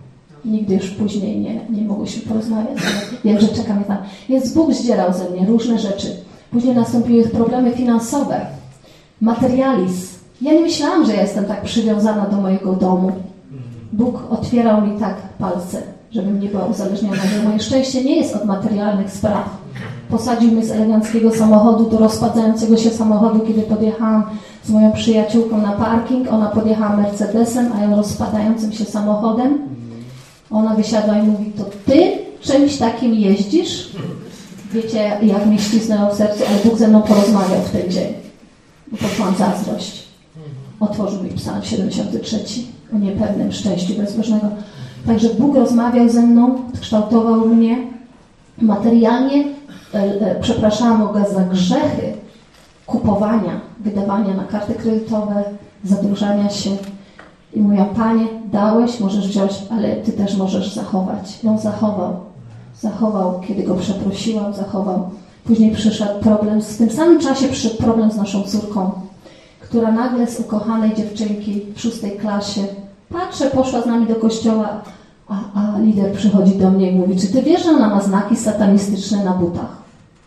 nigdy już później nie mogłyśmy porozmawiać, ale wiem, że czeka mnie tam. Więc Bóg zdzierał ze mnie różne rzeczy. Później nastąpiły problemy finansowe, materializm. Ja nie myślałam, że ja jestem tak przywiązana do mojego domu. Bóg otwierał mi tak palce, żebym nie była uzależniona, że moje szczęście nie jest od materialnych spraw. Posadził mnie z eleganckiego samochodu do rozpadającego się samochodu, kiedy podjechałam z moją przyjaciółką na parking. Ona podjechała Mercedesem, a ja rozpadającym się samochodem. Ona wysiadła i mówi, to ty czymś takim jeździsz? Wiecie, jak mi ścisnęło w sercu, ale Bóg ze mną porozmawiał w ten dzień. Bo poczułam zazdrość. Otworzył mi Psalm 73 o niepewnym szczęściu bezbożnego. Także Bóg rozmawiał ze mną, kształtował mnie materialnie. Przepraszałam Go za grzechy kupowania, wydawania na karty kredytowe, zadłużania się. I mówiłam, Panie, dałeś, możesz wziąć, ale Ty też możesz zachować. I On zachował, kiedy Go przeprosiłam, zachował. Później przyszedł problem, w tym samym czasie przyszedł problem z naszą córką, która nagle z ukochanej dziewczynki w 6. klasie, patrzę, poszła z nami do kościoła, a lider przychodzi do mnie i mówi, czy Ty wiesz, że ona ma znaki satanistyczne na butach?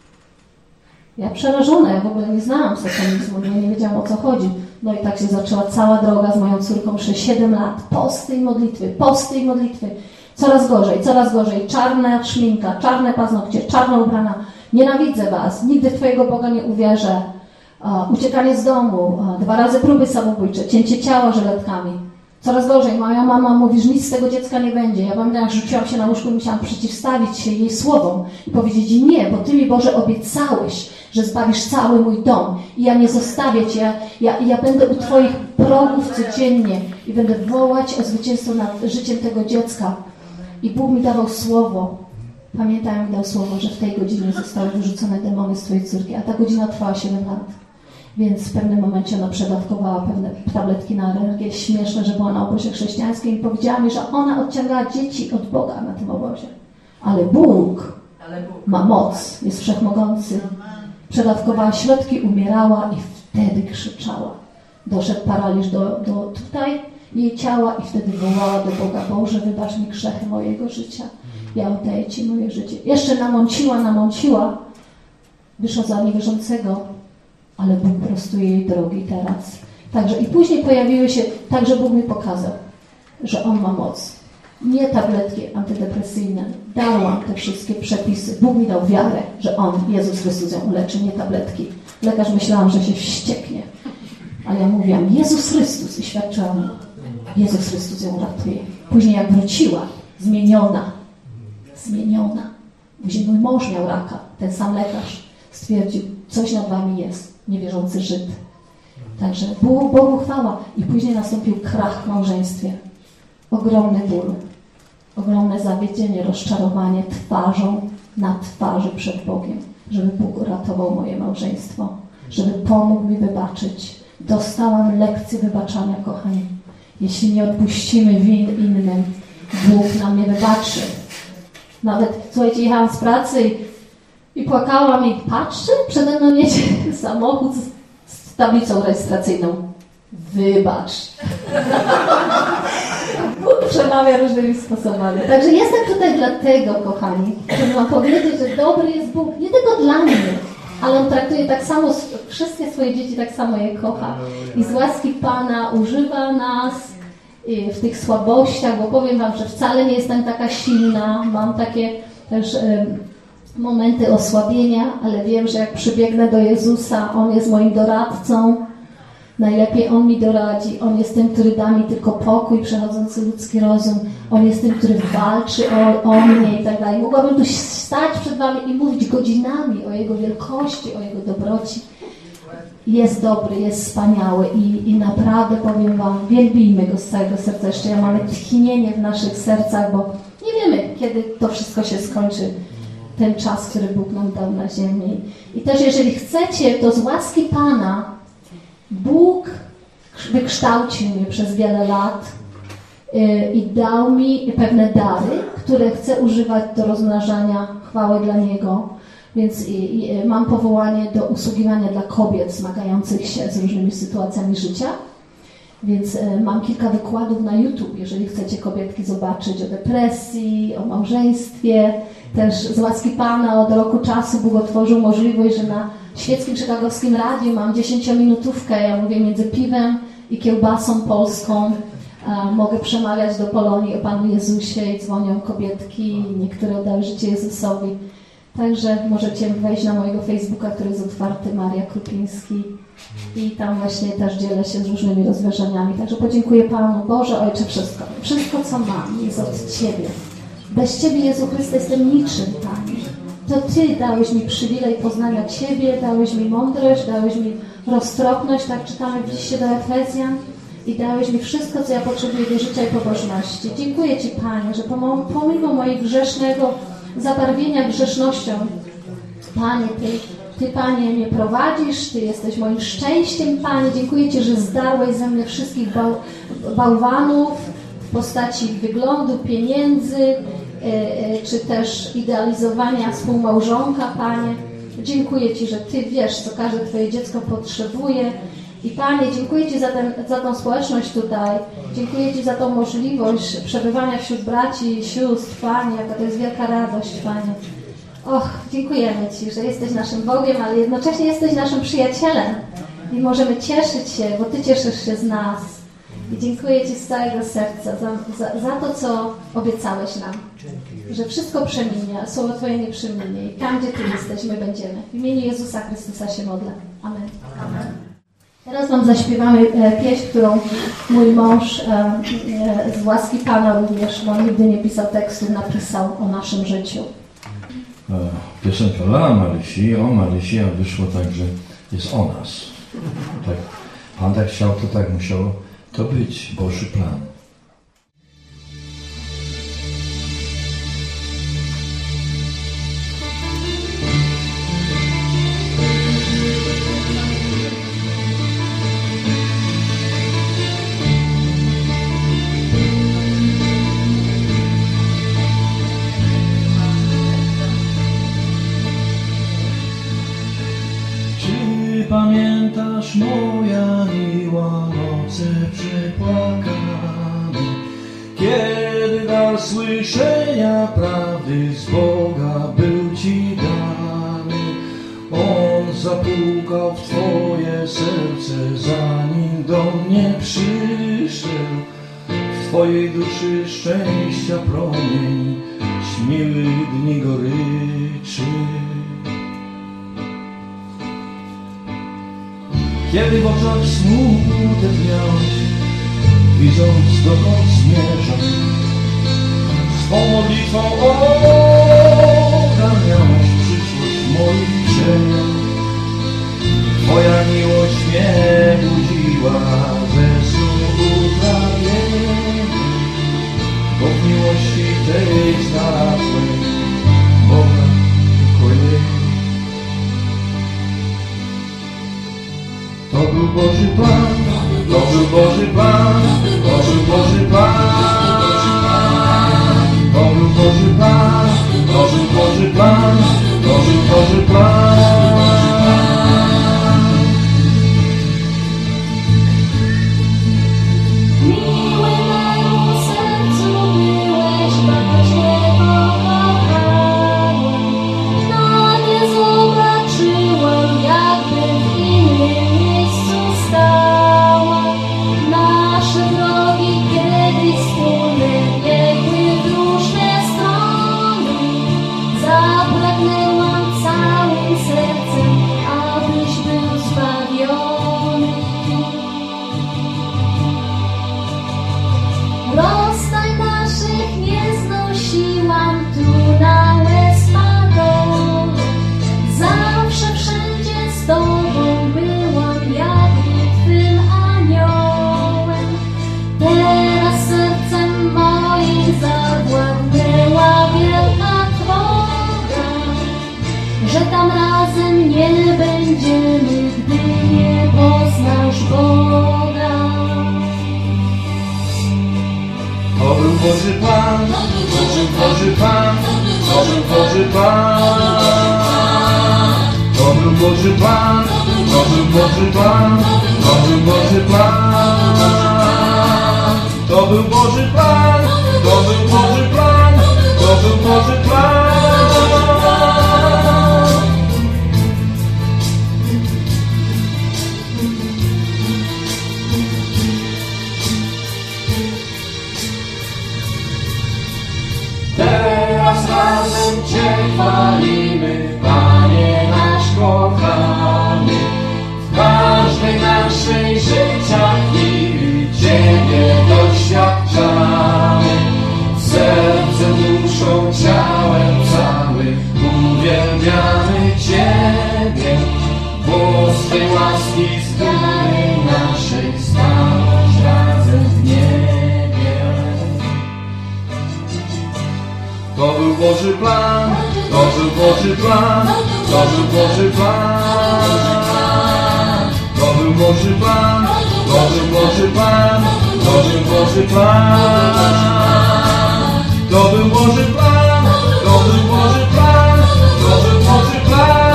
Ja przerażona, ja w ogóle nie znałam satanizmu, nie wiedziałam, o co chodzi. No i tak się zaczęła cała droga z moją córką przez 7 lat. Posty i modlitwy. Coraz gorzej. Czarna szminka, czarne paznokcie, czarno ubrana. Nienawidzę was, nigdy w Twojego Boga nie uwierzę. Uciekanie z domu, 2 razy próby samobójcze, cięcie ciała żyletkami. Coraz gorzej. Moja mama mówi, że nic z tego dziecka nie będzie. Ja pamiętam, jak rzuciłam się na łóżku i musiałam przeciwstawić się jej słowom i powiedzieć nie, bo Ty mi, Boże, obiecałeś, że zbawisz cały mój dom i ja nie zostawię Cię. Ja będę u Twoich progów codziennie i będę wołać o zwycięstwo nad życiem tego dziecka. I Bóg mi dawał słowo. Pamiętam, jak mi dał słowo, że w tej godzinie zostały wyrzucone demony z Twojej córki, a ta godzina trwała 7 lat. Więc w pewnym momencie ona przedawkowała pewne tabletki na alergię. Śmieszne, że była na obozie chrześcijańskim i powiedziała mi, że ona odciągała dzieci od Boga na tym obozie. Ale Bóg ma moc, jest wszechmogący. Przedawkowała środki, umierała i wtedy krzyczała. Doszedł paraliż do tutaj jej ciała i wtedy wołała do Boga, Boże, wybacz mi grzechy mojego życia. Ja oddaję Ci moje życie. Jeszcze namąciła, wyszła za niewierzącego, ale Bóg prostuje jej drogi teraz. Także i później pojawiły się, także Bóg mi pokazał, że On ma moc. Nie tabletki antydepresyjne. Dałam te wszystkie przepisy. Bóg mi dał wiarę, że On, Jezus Chrystus, ją uleczy, nie tabletki. Lekarz myślałam, że się wścieknie. Ale ja mówiłam, Jezus Chrystus i świadczyłam mu. Jezus Chrystus ją ratuje. Później jak wróciła, zmieniona. Później mój mąż miał raka. Ten sam lekarz stwierdził, coś nad wami jest. Niewierzący Żyd. Także Bogu chwała. I później nastąpił krach w małżeństwie. Ogromny ból. Ogromne zawiedzenie, rozczarowanie twarzą na twarzy przed Bogiem. Żeby Bóg uratował moje małżeństwo. Żeby pomógł mi wybaczyć. Dostałam lekcję wybaczania, kochani. Jeśli nie odpuścimy win innym, Bóg nam nie wybaczy. Nawet, słuchajcie, jechałam z pracy i płakałam i patrzę, przede mną jedzie samochód z tablicą rejestracyjną. Wybacz. Bóg przemawia różnymi sposobami. Także jestem tutaj dlatego, kochani, żeby wam powiedzieć, że dobry jest Bóg. Nie tylko dla mnie, ale On traktuje tak samo wszystkie swoje dzieci, tak samo je kocha. I z łaski Pana używa nas w tych słabościach, bo powiem wam, że wcale nie jestem taka silna. Mam takie też momenty osłabienia, ale wiem, że jak przybiegnę do Jezusa, On jest moim doradcą. Najlepiej On mi doradzi. On jest tym, który da mi tylko pokój, przechodzący ludzki rozum. On jest tym, który walczy o mnie i tak dalej. Mogłabym tu stać przed wami i mówić godzinami o Jego wielkości, o Jego dobroci. Jest dobry, jest wspaniały i naprawdę powiem wam, wielbijmy Go z całego serca. Jeszcze mamy tchnienie w naszych sercach, bo nie wiemy, kiedy to wszystko się skończy. Ten czas, który Bóg nam dał na ziemi. I też jeżeli chcecie, to z łaski Pana Bóg wykształcił mnie przez wiele lat i dał mi pewne dary, które chcę używać do rozmnażania chwały dla Niego. Więc mam powołanie do usługiwania dla kobiet zmagających się z różnymi sytuacjami życia. Więc mam kilka wykładów na YouTube, jeżeli chcecie kobietki zobaczyć o depresji, o małżeństwie. Też z łaski Pana od roku czasu Bóg otworzył możliwość, że na świeckim chicagowskim radiu mam 10-minutówkę, ja mówię między piwem i kiełbasą polską. Mogę przemawiać do Polonii o Panu Jezusie i dzwonią kobietki, niektóre oddały życie Jezusowi. Także możecie wejść na mojego Facebooka, który jest otwarty, Maria Krupiński. I tam właśnie też dzielę się z różnymi rozważaniami. Także podziękuję Panu. Boże, Ojcze, wszystko. Wszystko, co mam, jest od Ciebie. Bez Ciebie, Jezu Chryste, jestem niczym, Panie. To Ty dałeś mi przywilej poznania Ciebie, dałeś mi mądrość, dałeś mi roztropność, tak czytamy w liście do Efezjan. I dałeś mi wszystko, co ja potrzebuję do życia i pobożności. Dziękuję Ci, Panie, że pomimo mojego grzesznego zabarwienia grzesznością, Panie, Ty, Panie, mnie prowadzisz, Ty jesteś moim szczęściem, Panie. Dziękuję Ci, że zdarłeś ze mnie wszystkich bałwanów w postaci wyglądu, pieniędzy, czy też idealizowania współmałżonka, Panie. Dziękuję Ci, że Ty wiesz, co każde Twoje dziecko potrzebuje. I Panie, dziękuję Ci za tą społeczność tutaj. Dziękuję Ci za tą możliwość przebywania wśród braci i sióstr, Panie, jaka to jest wielka radość, Panie. Och, dziękujemy Ci, że jesteś naszym Bogiem, ale jednocześnie jesteś naszym przyjacielem. I możemy cieszyć się, bo Ty cieszysz się z nas. I dziękuję Ci z całego serca za to, co obiecałeś nam. Że wszystko przeminie, a słowo Twoje nie przeminie. I tam, gdzie Ty jesteś, my będziemy. W imieniu Jezusa Chrystusa się modlę. Amen. Amen. Teraz Wam zaśpiewamy pieśń, którą mój mąż z łaski Pana również, bo on nigdy nie pisał tekstu, napisał o naszym życiu. Piosenka dla Marysi, o Marysi, a wyszło tak, że jest o nas. Tak, Pan tak chciał, to tak musiało to być, Boży plan. Pamiętasz moja miła noce przepłakane, kiedy dar słyszenia prawdy z Boga był Ci dany. On zapukał w Twoje serce, zanim do mnie przyszedł. W Twojej duszy szczęścia promień, śmiłych dni goryczy. Kiedy w oczach smutek miałeś, widząc dokąd zmierzam, swą modlitwą ogarniałeś przyszłość moich cieni. Twoja miłość mnie budziła ze snu utrapienia, bo w miłości tej znalazłem Boga ukojenia. To był Boży plan, to był Boży plan, to był Boży plan, to był Boży plan, to był Boży plan, to był Boży plan. Miły memu sercu byłeś, Boże kochany. No nie zobaczyłam, jakby w innym miejscu stała. Nasze drogi kiedyś wspólne biegły w różne strony. Zapragnęłam całym sercem, abyś był zbawiony. Rozstań naszych nie znosiłam tu na Westpadowie. Zawsze wszędzie z Tobą byłam, jakby Twym aniołem. Teraz sercem moim zawładnęła wielka trwoga, że tam razem nie będziemy, gdy nie poznasz Boga. To był Boży plan, to był Boży plan, to był Boży plan. To był Boży plan, to był Boży plan, to był Boży plan. był Boży plan, to był Boży plan, to był Boży plan. Teraz razem Cię chwalimy, Panie nasz kochany. W każdej naszej życia chwili Ciebie doświadczamy. Sercem, duszą, ciałem całym uwielbiamy Ciebie, bo z tej łaski z góry naszej stanąć razem w niebie. To był Boży plan, to był Boży plan, to był Boży plan. To był Boży plan, to był Boży plan, to był Boży plan. To był Boży plan, to był Boży plan, to był Boży plan.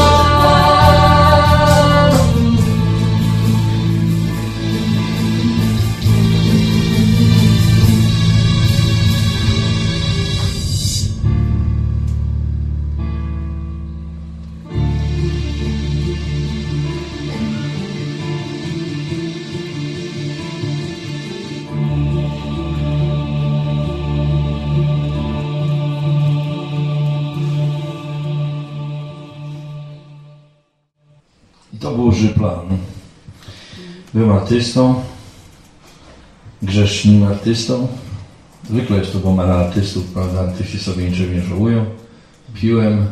To Boży plan. Byłem artystą, grzesznym artystą. Zwykle jest to domena artystów, prawda? Artyści sobie niczego nie żałują. Piłem,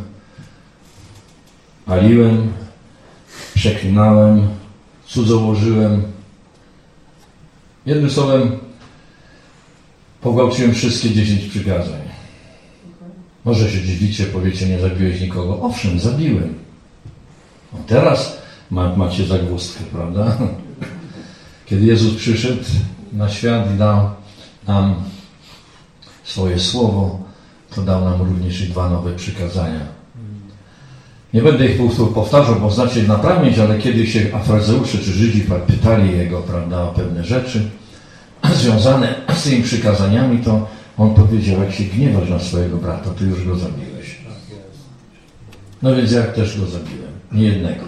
paliłem, przeklinałem, cudzołożyłem. Jednym słowem, pogwałciłem wszystkie 10 przykazań. Może się dziwicie, powiecie, nie zabiłeś nikogo. Owszem, zabiłem. No teraz macie zagwozdkę, prawda? Kiedy Jezus przyszedł na świat i dał nam swoje słowo, to dał nam również i 2 nowe przykazania. Nie będę ich powtarzał, bo znacie na pamięć, ale kiedy się Afaryzeusze czy Żydzi pytali Jego, prawda, o pewne rzeczy związane z tymi przykazaniami, to On powiedział, jak się gniewasz na swojego brata, to już go zabiłeś. No więc ja też go zabiłem. Nie jednego.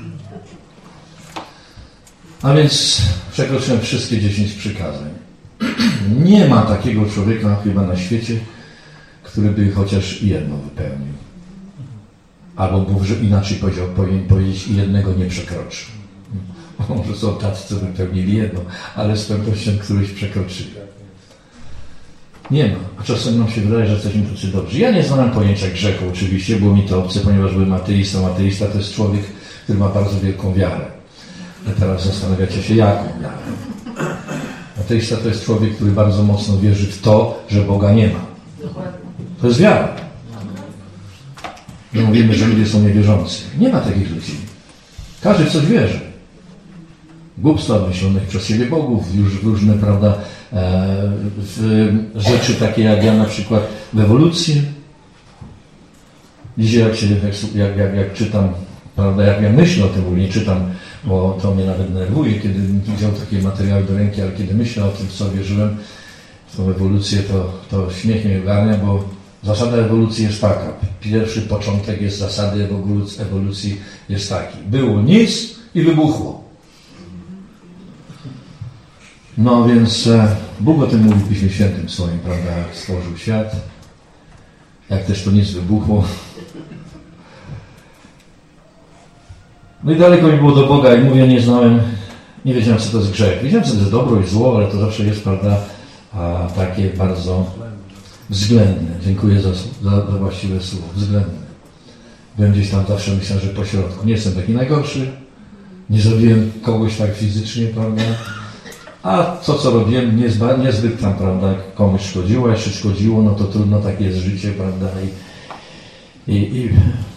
A więc przekroczyłem wszystkie 10 przykazań. Nie ma takiego człowieka chyba na świecie, który by chociaż jedno wypełnił. Albo może inaczej powinien powiedzieć, jednego nie przekroczył. Może są tacy, co wypełnili jedno, ale z pewnością któryś przekroczyli. Nie ma. A czasem nam się wydaje, że jesteśmy tacy dobrzy. Ja nie znałem pojęcia grzechu oczywiście, było mi to obce, ponieważ byłem ateistą. Ateista to jest człowiek, który ma bardzo wielką wiarę. A teraz zastanawiacie się, jaką wiarę. Ateista to jest człowiek, który bardzo mocno wierzy w to, że Boga nie ma. To jest wiara. My mówimy, że ludzie są niewierzący. Nie ma takich ludzi. Każdy w coś wierzy. Głupstwa myślonych przez siebie bogów, już w różne, prawda, w rzeczy takie jak ja na przykład w ewolucji. Dzisiaj jak czytam, prawda, jak ja myślę o tym, nie czytam, bo to mnie nawet denerwuje, kiedy widział takie materiały do ręki, ale kiedy myślę o tym, w co wierzyłem, w tą ewolucję, to śmiech mnie ogarnia, bo zasada ewolucji jest taka. Pierwszy początek jest zasady ewolucji jest taki. Było nic i wybuchło. No więc Bóg o tym mówi w Piśmie Świętym swoim, prawda, jak stworzył świat, jak też to nic wybuchło. No i daleko mi było do Boga i mówię, nie wiedziałem, co to jest grzech. Wiedziałem, co to jest dobro i zło, ale to zawsze jest, prawda, takie bardzo względne. Dziękuję za właściwe słowo. Względne. Byłem gdzieś tam, zawsze myślałem, że po środku. Nie jestem taki najgorszy. Nie zabiłem kogoś tak fizycznie, prawda. A to, co robiłem, niezbyt tam, prawda, komuś szkodziło. A jeśli szkodziło, no to trudno, takie jest życie, prawda. I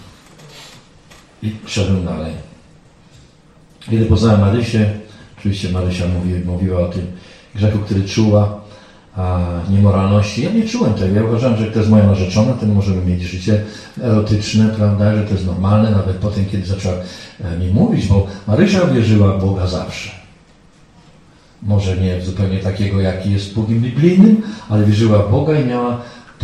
szedłem dalej. Kiedy poznałem Marysię, oczywiście Marysia mówiła o tym grzechu, który czuła, niemoralności. Ja nie czułem tego. Ja uważałem, że to jest moja narzeczona, to możemy mieć życie erotyczne, prawda, że to jest normalne, nawet potem, kiedy zaczęła mi mówić, bo Marysia wierzyła w Boga zawsze. może nie zupełnie takiego, jaki jest Bogiem biblijnym, ale wierzyła w Boga i miała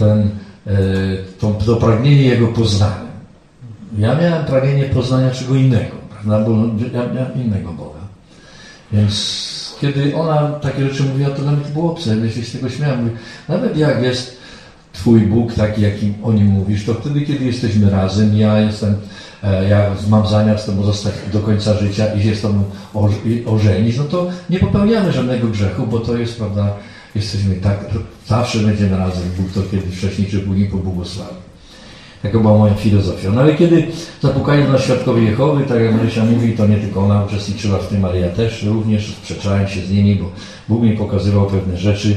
to pragnienie Jego poznania. Ja miałem pragnienie poznania czego innego, prawda? Bo ja miałem innego Boga. Więc kiedy ona takie rzeczy mówiła, to dla mnie to było obce. Ja się z tego śmiałem. Mówię, nawet jak jest Twój Bóg taki, jakim o Nim mówisz, to wtedy, kiedy jesteśmy razem, ja mam zamiar z Tobą zostać do końca życia i się z Tobą ożenić, no to nie popełniamy żadnego grzechu, bo to jest, prawda, jesteśmy tak, zawsze będziemy razem. Bóg to kiedyś wcześniej czy później pobłogosławi. Taka była moja filozofia. No ale kiedy zapukali do nas świadkowie Jehowy, tak jak Marysia mówi, to nie tylko ona uczestniczyła w tym, ale ja też również sprzeczałem się z nimi, bo Bóg mi pokazywał pewne rzeczy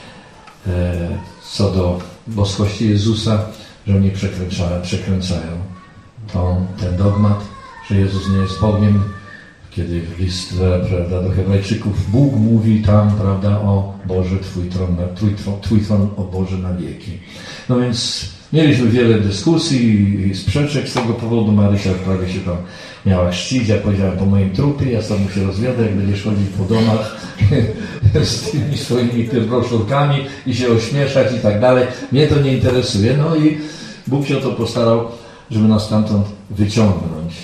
co do boskości Jezusa, że oni przekręcają ten dogmat, że Jezus nie jest Bogiem. Kiedy w list, prawda, do Hebrajczyków Bóg mówi tam, prawda, o Boże, Twój tron, o Boże, na wieki. No więc mieliśmy wiele dyskusji i sprzeczek z tego powodu. Marysia prawie się tam miała chrzcić. Ja powiedziałem, po moim trupie, ja z tobą się rozwiodę, jak będziesz chodzić po domach z tymi swoimi broszurkami i się ośmieszać i tak dalej. Mnie to nie interesuje. No i Bóg się o to postarał, żeby nas stamtąd wyciągnąć.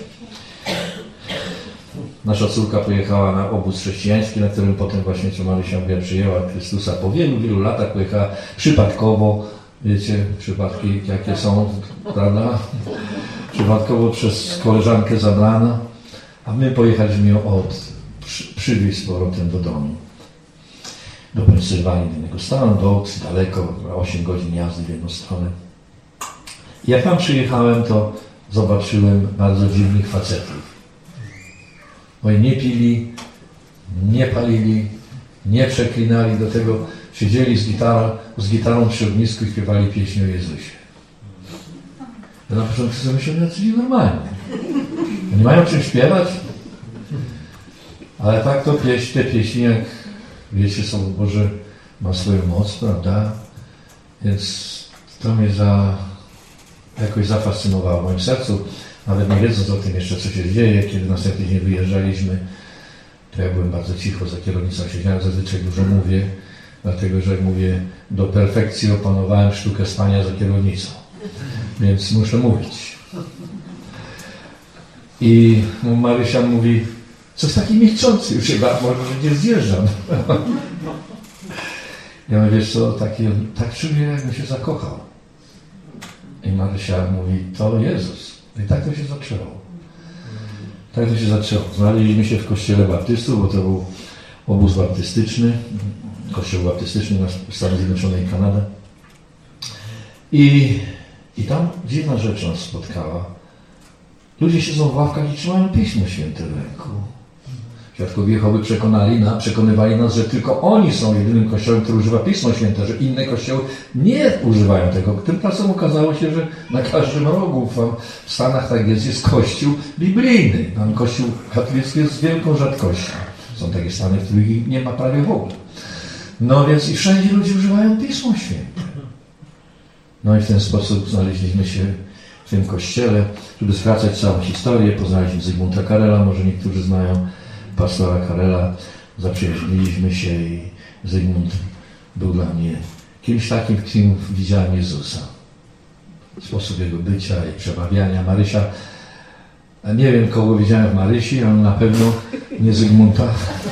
Nasza córka pojechała na obóz chrześcijański, na którym potem właśnie Marysia przyjęła Chrystusa. Po wielu, wielu latach pojechała przypadkowo, wiecie, przypadki jakie są, prawda? Przypadkowo przez koleżankę zabrana, a my pojechaliśmy ją przywieźć z powrotem do domu. Do Pensylwanii, do innego stanu, dość daleko, 8 godzin jazdy w jedną stronę. Jak tam przyjechałem, to zobaczyłem bardzo dziwnych facetów. Oni nie pili, nie palili, nie przeklinali, do tego siedzieli z gitarą przy ognisku i śpiewali pieśń o Jezusie. Ja na początku sobie myślałem, jacy normalni. Oni mają czym śpiewać, ale tak to te pieśni, jak wiecie, są, Boże, ma swoją moc, prawda? Więc to mnie jakoś zafascynowało w moim sercu. Nawet nie wiedząc o tym jeszcze, co się dzieje, kiedy następny dzień wyjeżdżaliśmy, to ja byłem bardzo cicho, za kierownicą siedziałem, zazwyczaj dużo mówię, dlatego, że jak mówię, do perfekcji opanowałem sztukę spania za kierownicą, więc muszę mówić. I Marysia mówi, coś taki milczący już chyba, może nie zjeżdżam. Ja mówię, wiesz co, tak czuję, jakbym się zakochał. I Marysia mówi, to Jezus. I tak to się zaczęło. Tak to się zaczęło. Znaleźliśmy się w kościele baptystów, bo to był obóz baptystyczny, kościół baptystyczny w Stanach Zjednoczonych i Kanada. I tam dziwna rzecz nas spotkała. Ludzie siedzą w ławkach i trzymają Pismo Święte w ręku. Świadkowie Jehowy przekonywali nas, że tylko oni są jedynym kościołem, który używa Pismo Święte, że inne kościoły nie używają tego. Tymczasem okazało się, że na każdym rogu w Stanach tak jest kościół biblijny. Tam kościół katolicki jest wielką rzadkością. Są takie stany, w których nie ma prawie w ogóle. No więc i wszędzie ludzie używają Pismo Święte. No i w ten sposób znaleźliśmy się w tym kościele, żeby skracać całą historię. Poznaliśmy Zygmunta Karela, może niektórzy znają pastora Karela, zaprzyjaźniliśmy się i Zygmunt był dla mnie kimś takim, w kim widziałem Jezusa. Sposób jego bycia i przemawiania. Marysia, nie wiem kogo widziałem w Marysi, ale na pewno nie Zygmunta,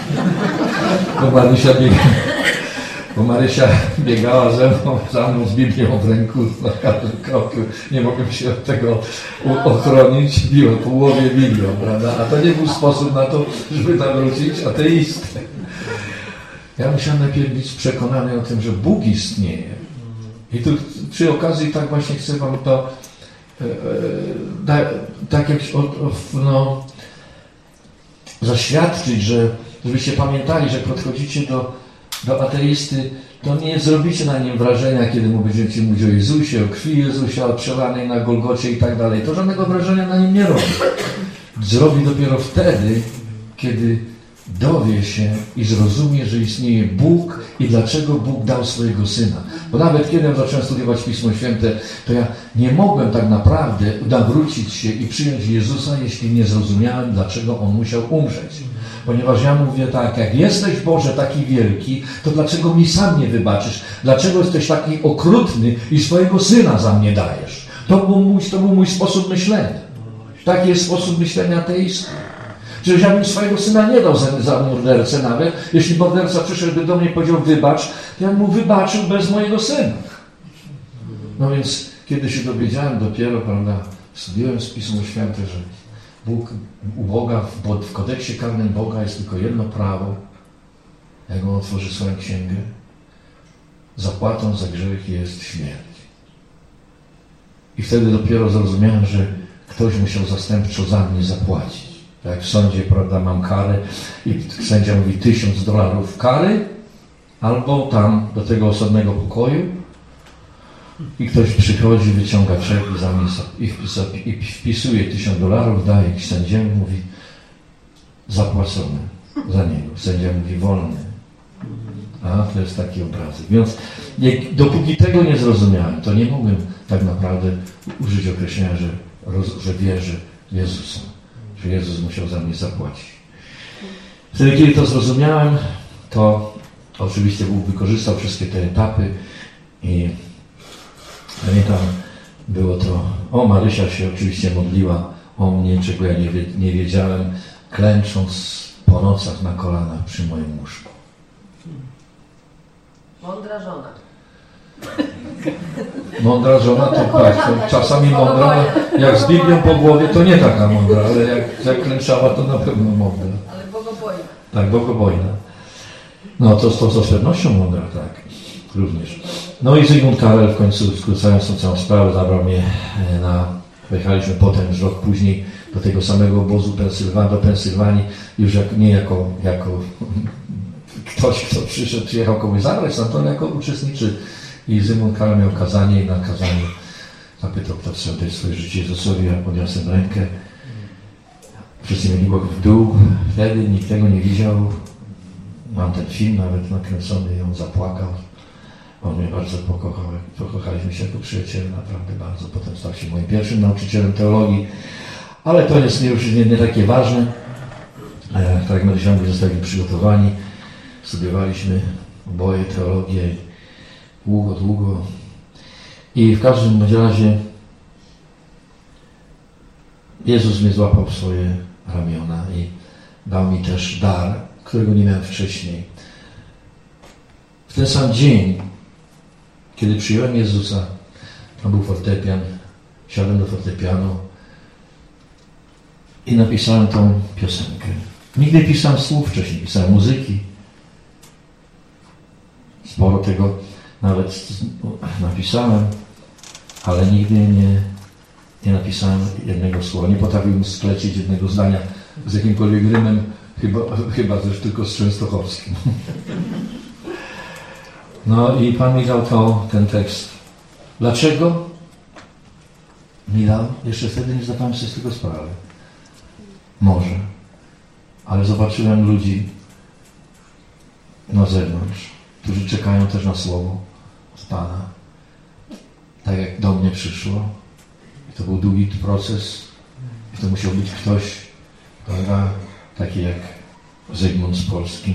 bo Marysia biegała za mną z Biblią w ręku na każdym kroku. Nie mogłem się od tego ochronić. Biłem po głowie Biblią, prawda? A to nie był sposób na to, żeby nawrócić ateistę. Ja musiałem najpierw być przekonany o tym, że Bóg istnieje. I tu przy okazji tak właśnie chcę wam to tak jak zaświadczyć, żebyście pamiętali, że podchodzicie do ateisty, to nie zrobicie na nim wrażenia, kiedy mu będziecie mówić o Jezusie, o krwi Jezusa, o przelanej na Golgocie i tak dalej. To żadnego wrażenia na nim nie robi. Zrobi dopiero wtedy, kiedy dowie się i zrozumie, że istnieje Bóg i dlaczego Bóg dał swojego Syna. Bo nawet kiedy ja zacząłem studiować Pismo Święte, to ja nie mogłem tak naprawdę nawrócić się i przyjąć Jezusa, jeśli nie zrozumiałem, dlaczego On musiał umrzeć. Ponieważ ja mówię tak, jak jesteś, Boże, taki wielki, to dlaczego mi sam nie wybaczysz? Dlaczego jesteś taki okrutny i swojego Syna za mnie dajesz? To był mój sposób myślenia. Taki jest sposób myślenia ateisty. Przecież ja bym swojego Syna nie dał za mordercę nawet. Jeśli morderca przyszedłby do mnie i powiedział wybacz, to ja bym mu wybaczył bez mojego Syna. No więc, kiedy się dowiedziałem dopiero, prawda, studiując Pismo Święte, że u Boga, w kodeksie karnym Boga jest tylko jedno prawo, jak on otworzy swoją księgę, zapłatą za grzech jest śmierć. I wtedy dopiero zrozumiałem, że ktoś musiał zastępczo za mnie zapłacić. Jak w sądzie, prawda, mam karę i sędzia mówi $1000 kary, albo tam do tego osobnego pokoju i ktoś przychodzi, wyciąga czek i wpisuje $1000, daje sędziemu, mówi zapłacony za niego. Sędzia mówi wolny. A to jest taki obrazek. Więc dopóki tego nie zrozumiałem, to nie mogłem tak naprawdę użyć określenia, że wierzę w Jezusa. Że Jezus musiał za mnie zapłacić. Wtedy, kiedy to zrozumiałem, to oczywiście Bóg wykorzystał wszystkie te etapy i pamiętam, było to, Marysia się oczywiście modliła o mnie, czego ja nie wiedziałem, klęcząc po nocach na kolanach przy moim łóżku. Mądra żona. Mądra żona to tak, to czasami mądra, jak z Biblią po głowie, to nie taka mądra, ale jak klęczała, to na pewno mądra. Ale bogobojna. Tak, bogobojna. No to z pewnością mądra, tak, również. No i Zygmunt Karel w końcu, skrócając tą całą sprawę, zabrał mnie pojechaliśmy potem, już rok później, do tego samego obozu do Pensylwanii, już nie jako ktoś, kto przyjechał komuś zabrać, tam jako uczestniczy. I Zygmunt Karel miał kazanie i na kazaniu zapytał, kto chce oddać swoje życie Jezusowi. Ja podniosłem rękę. Wszyscy mieli głowę w dół. Wtedy nikt tego nie widział. Mam ten film nawet nakręcony i on zapłakał. On mnie bardzo pokochał. Pokochaliśmy się jako przyjaciele, naprawdę bardzo. Potem stał się moim pierwszym nauczycielem teologii. Ale to jest już nie takie ważne. Tak jak my zostali przygotowani. Studiowaliśmy oboje teologię. Długo. I w każdym razie Jezus mnie złapał w swoje ramiona i dał mi też dar, którego nie miałem wcześniej. W ten sam dzień, kiedy przyjąłem Jezusa, tam był fortepian, siadłem do fortepianu i napisałem tą piosenkę. Nigdy nie pisałem słów wcześniej, pisałem muzyki. Sporo tego nawet napisałem, ale nigdy nie napisałem jednego słowa. Nie potrafiłem sklecić jednego zdania z jakimkolwiek rymem, chyba też tylko z częstochowskim. No i Pan mi dał ten tekst. Dlaczego mi dał? Jeszcze wtedy nie zdawałem sobie z tego sprawy. Może. Ale zobaczyłem ludzi na zewnątrz, którzy czekają też na słowo od Pana. Tak jak do mnie przyszło. I to był długi proces. I to musiał być ktoś, prawda, taki jak Zygmunt z Polski.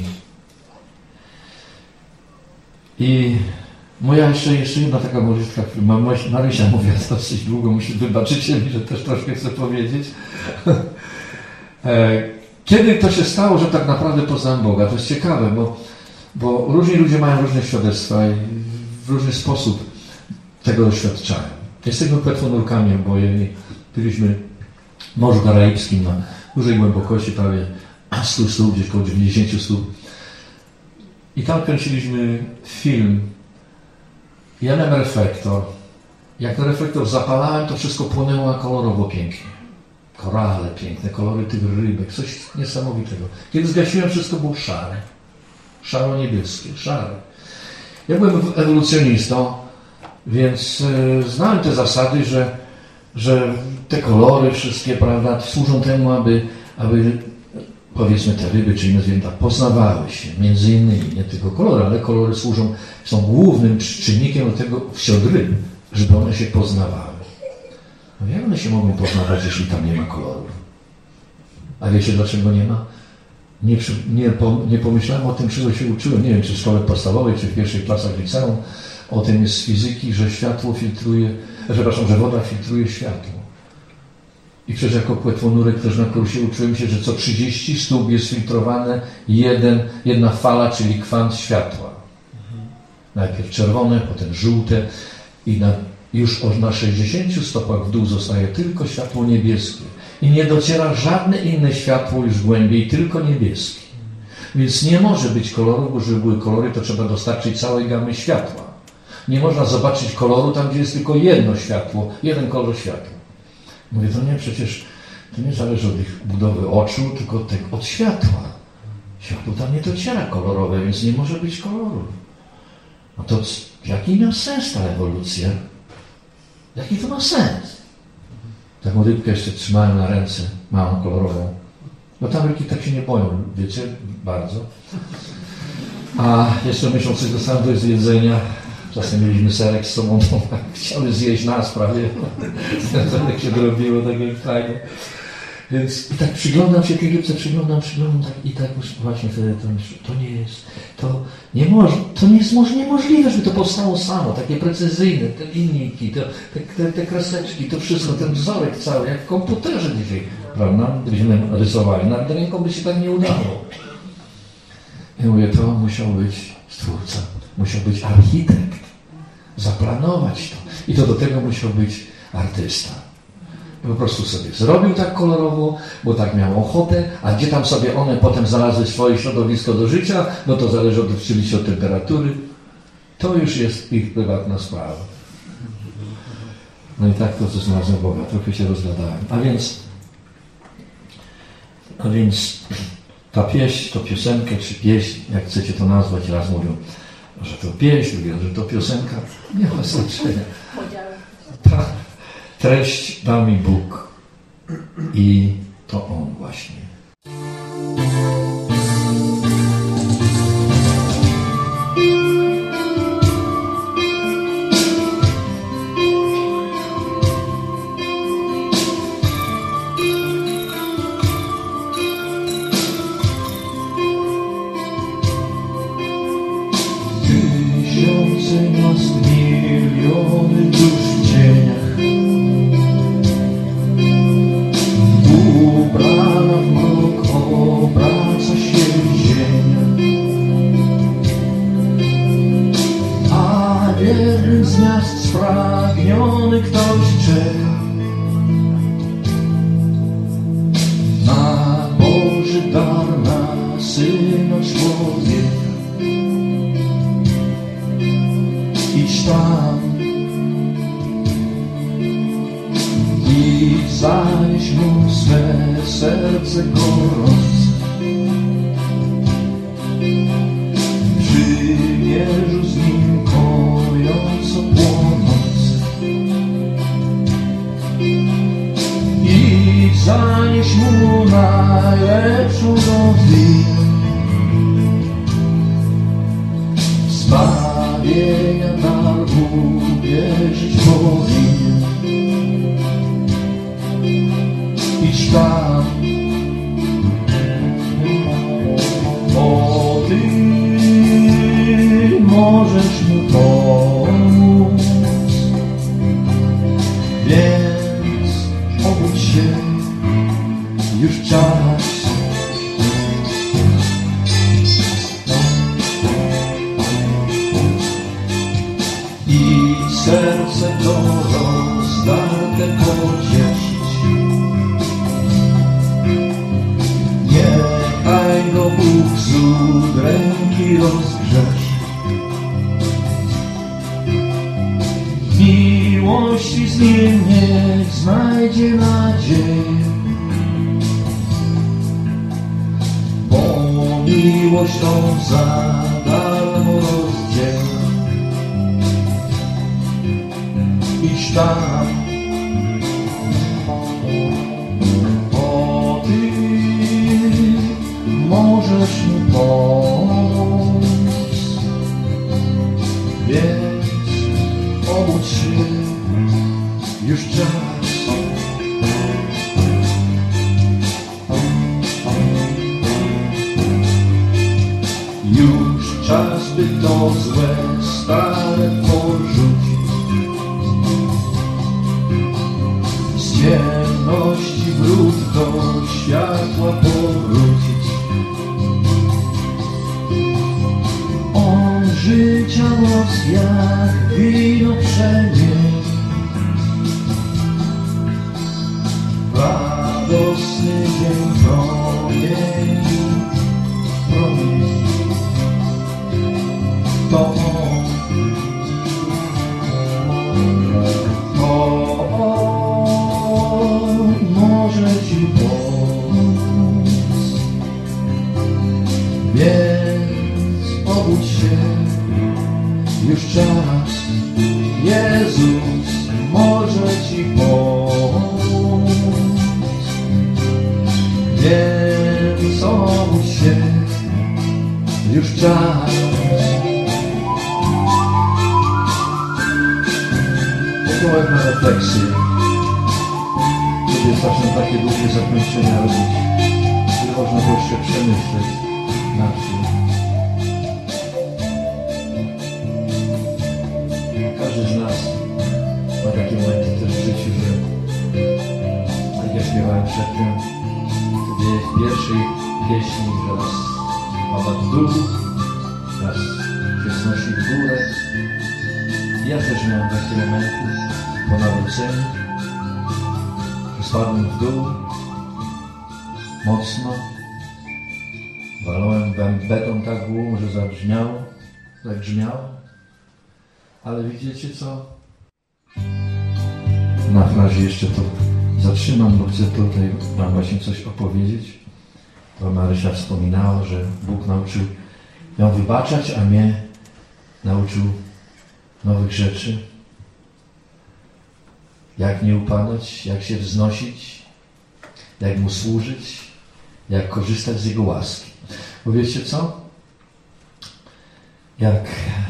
I moja jeszcze jedna taka modlitwa, Marysia mówiła dosyć długo, wybaczycie mi, że też troszkę chcę powiedzieć. Kiedy to się stało, że tak naprawdę poznałem Boga? To jest ciekawe, bo różni ludzie mają różne świadectwa i w różny sposób tego doświadczają. Jesteśmy płetwonurkami oboje. Byliśmy w Morzu Karaibskim na dużej głębokości, prawie 100 stóp, gdzieś około 90 stóp. I tam kręciliśmy film. Ja miałem reflektor. Jak ten reflektor zapalałem, to wszystko płonęło kolorowo pięknie. Korale piękne, kolory tych rybek, coś niesamowitego. Kiedy zgasiłem, wszystko było szare. Szaro-niebieskie, szare. Ja byłem ewolucjonistą, więc znałem te zasady, że te kolory wszystkie, prawda, służą temu, aby powiedzmy te ryby, czy inne zwierzęta poznawały się. Między innymi, nie tylko kolory, ale kolory są głównym czynnikiem do tego wśród ryb, żeby one się poznawały. No jak one się mogą poznawać, jeśli tam nie ma kolorów? A wiecie, dlaczego nie ma? nie pomyślałem o tym, czego się uczyłem. Nie wiem, czy w szkole podstawowej, czy w pierwszych klasach liceum. O tym jest z fizyki, że że woda filtruje światło. I przecież jako płetwonurek też na kursie uczyłem się, że co 30 stóp jest filtrowane jedna fala, czyli kwant światła. Najpierw czerwone, potem żółte i już na 60 stopach w dół zostaje tylko światło niebieskie. I nie dociera żadne inne światło już głębiej, tylko niebieskie. Więc nie może być koloru, bo żeby były kolory, to trzeba dostarczyć całej gamy światła. Nie można zobaczyć koloru tam, gdzie jest tylko jedno światło, jeden kolor światła. Mówię, przecież to nie zależy od ich budowy oczu, tylko od światła. Światło tam nie dociera kolorowe, więc nie może być koloru. No to jaki ma sens ta ewolucja? Jaki to ma sens? Taką rybkę jeszcze trzymałem na ręce, małą, kolorową. No tam rybki tak się nie boją, wiecie, bardzo. A jeszcze myśląc, coś dostałem do jedzenia. Czasem mieliśmy serek z sobą, chciały zjeść nas prawie. Tak się robiło, tak jak fajnie. Więc tak przyglądam się tej rybce, przyglądam tak i tak już właśnie wtedy to nie jest niemożliwe, żeby to powstało samo, takie precyzyjne, te linijki, te kreseczki, to wszystko, ten wzorek cały, jak w komputerze dzisiaj, prawda, gdybyśmy rysowali, nawet ręką by się tak nie udało. Ja mówię, to musiał być stwórca, musiał być architekt, zaplanować to. I to do tego musiał być artysta. Po prostu sobie zrobił tak kolorowo, bo tak miał ochotę, a gdzie tam sobie one potem znalazły swoje środowisko do życia, no to zależy oczywiście od temperatury. To już jest ich prywatna sprawa. No i tak to, co znalazłem Boga, trochę się rozgadałem. A więc ta pieśń, to piosenkę, czy pieśń, jak chcecie to nazwać, raz mówią, że to pieśń, drugi, że to piosenka, nie ma znaczenia. Ta treść dał mi Bóg i to On właśnie. Miliony dusz w cieniach, ubrana w mrok, obraca się ziemia, a w jednym z miast spragniony ktoś czeka na Boży dar, na Syna Człowieka. Idź tam i zanieś mu swe serce gorące. Przymierzu z nim kojąco płonące. I zanieś mu najlepszą do win. Zbawienia dar uwierzyć powinien. Idź tam, bo Ty możesz mu pomóc. Więc obudź się, już czas. I serce to rozdarte pocieszyć. Niechaj go Bóg z udręki rozgrzeszy. Miłości z nim niech znajdzie nadzieję, bo miłość tą za darmo rozdziela. Idź tam, bo Ty możesz mu pomóc. Więc obudź się, już czas. czas by to złe stare porzucić. Z ciemności wrót do światła powrócić. On życia moc jak wino przemień. Radosny dzień promień. To on może ci pomóc, więc obudź się, już czas. Jezus może ci pomóc, więc obudź się, już czas. Pokołek na refleksję. Kiedy zaczną takie długie zakończenia robić, gdy można było jeszcze przemyśleć nad tym. Każdy z nas ma takie momenty też w życiu, że jak ja śpiewałem przedtem, wtedy w pierwszej pieśni, że raz pada w dół, raz się znosi w górę. Ja też miałem takie momenty po nawróceniu, że spadłem w dół mocno, walałem beton tak głową, że zagrzmiało. Ale widzicie co? Na frazie jeszcze to zatrzymam, bo chcę tutaj wam właśnie coś opowiedzieć. To Marysia wspominała, że Bóg nauczył ją wybaczać, a mnie nauczył nowych rzeczy. Jak nie upadać, jak się wznosić, jak Mu służyć, jak korzystać z Jego łaski. Bo wiecie co? Jak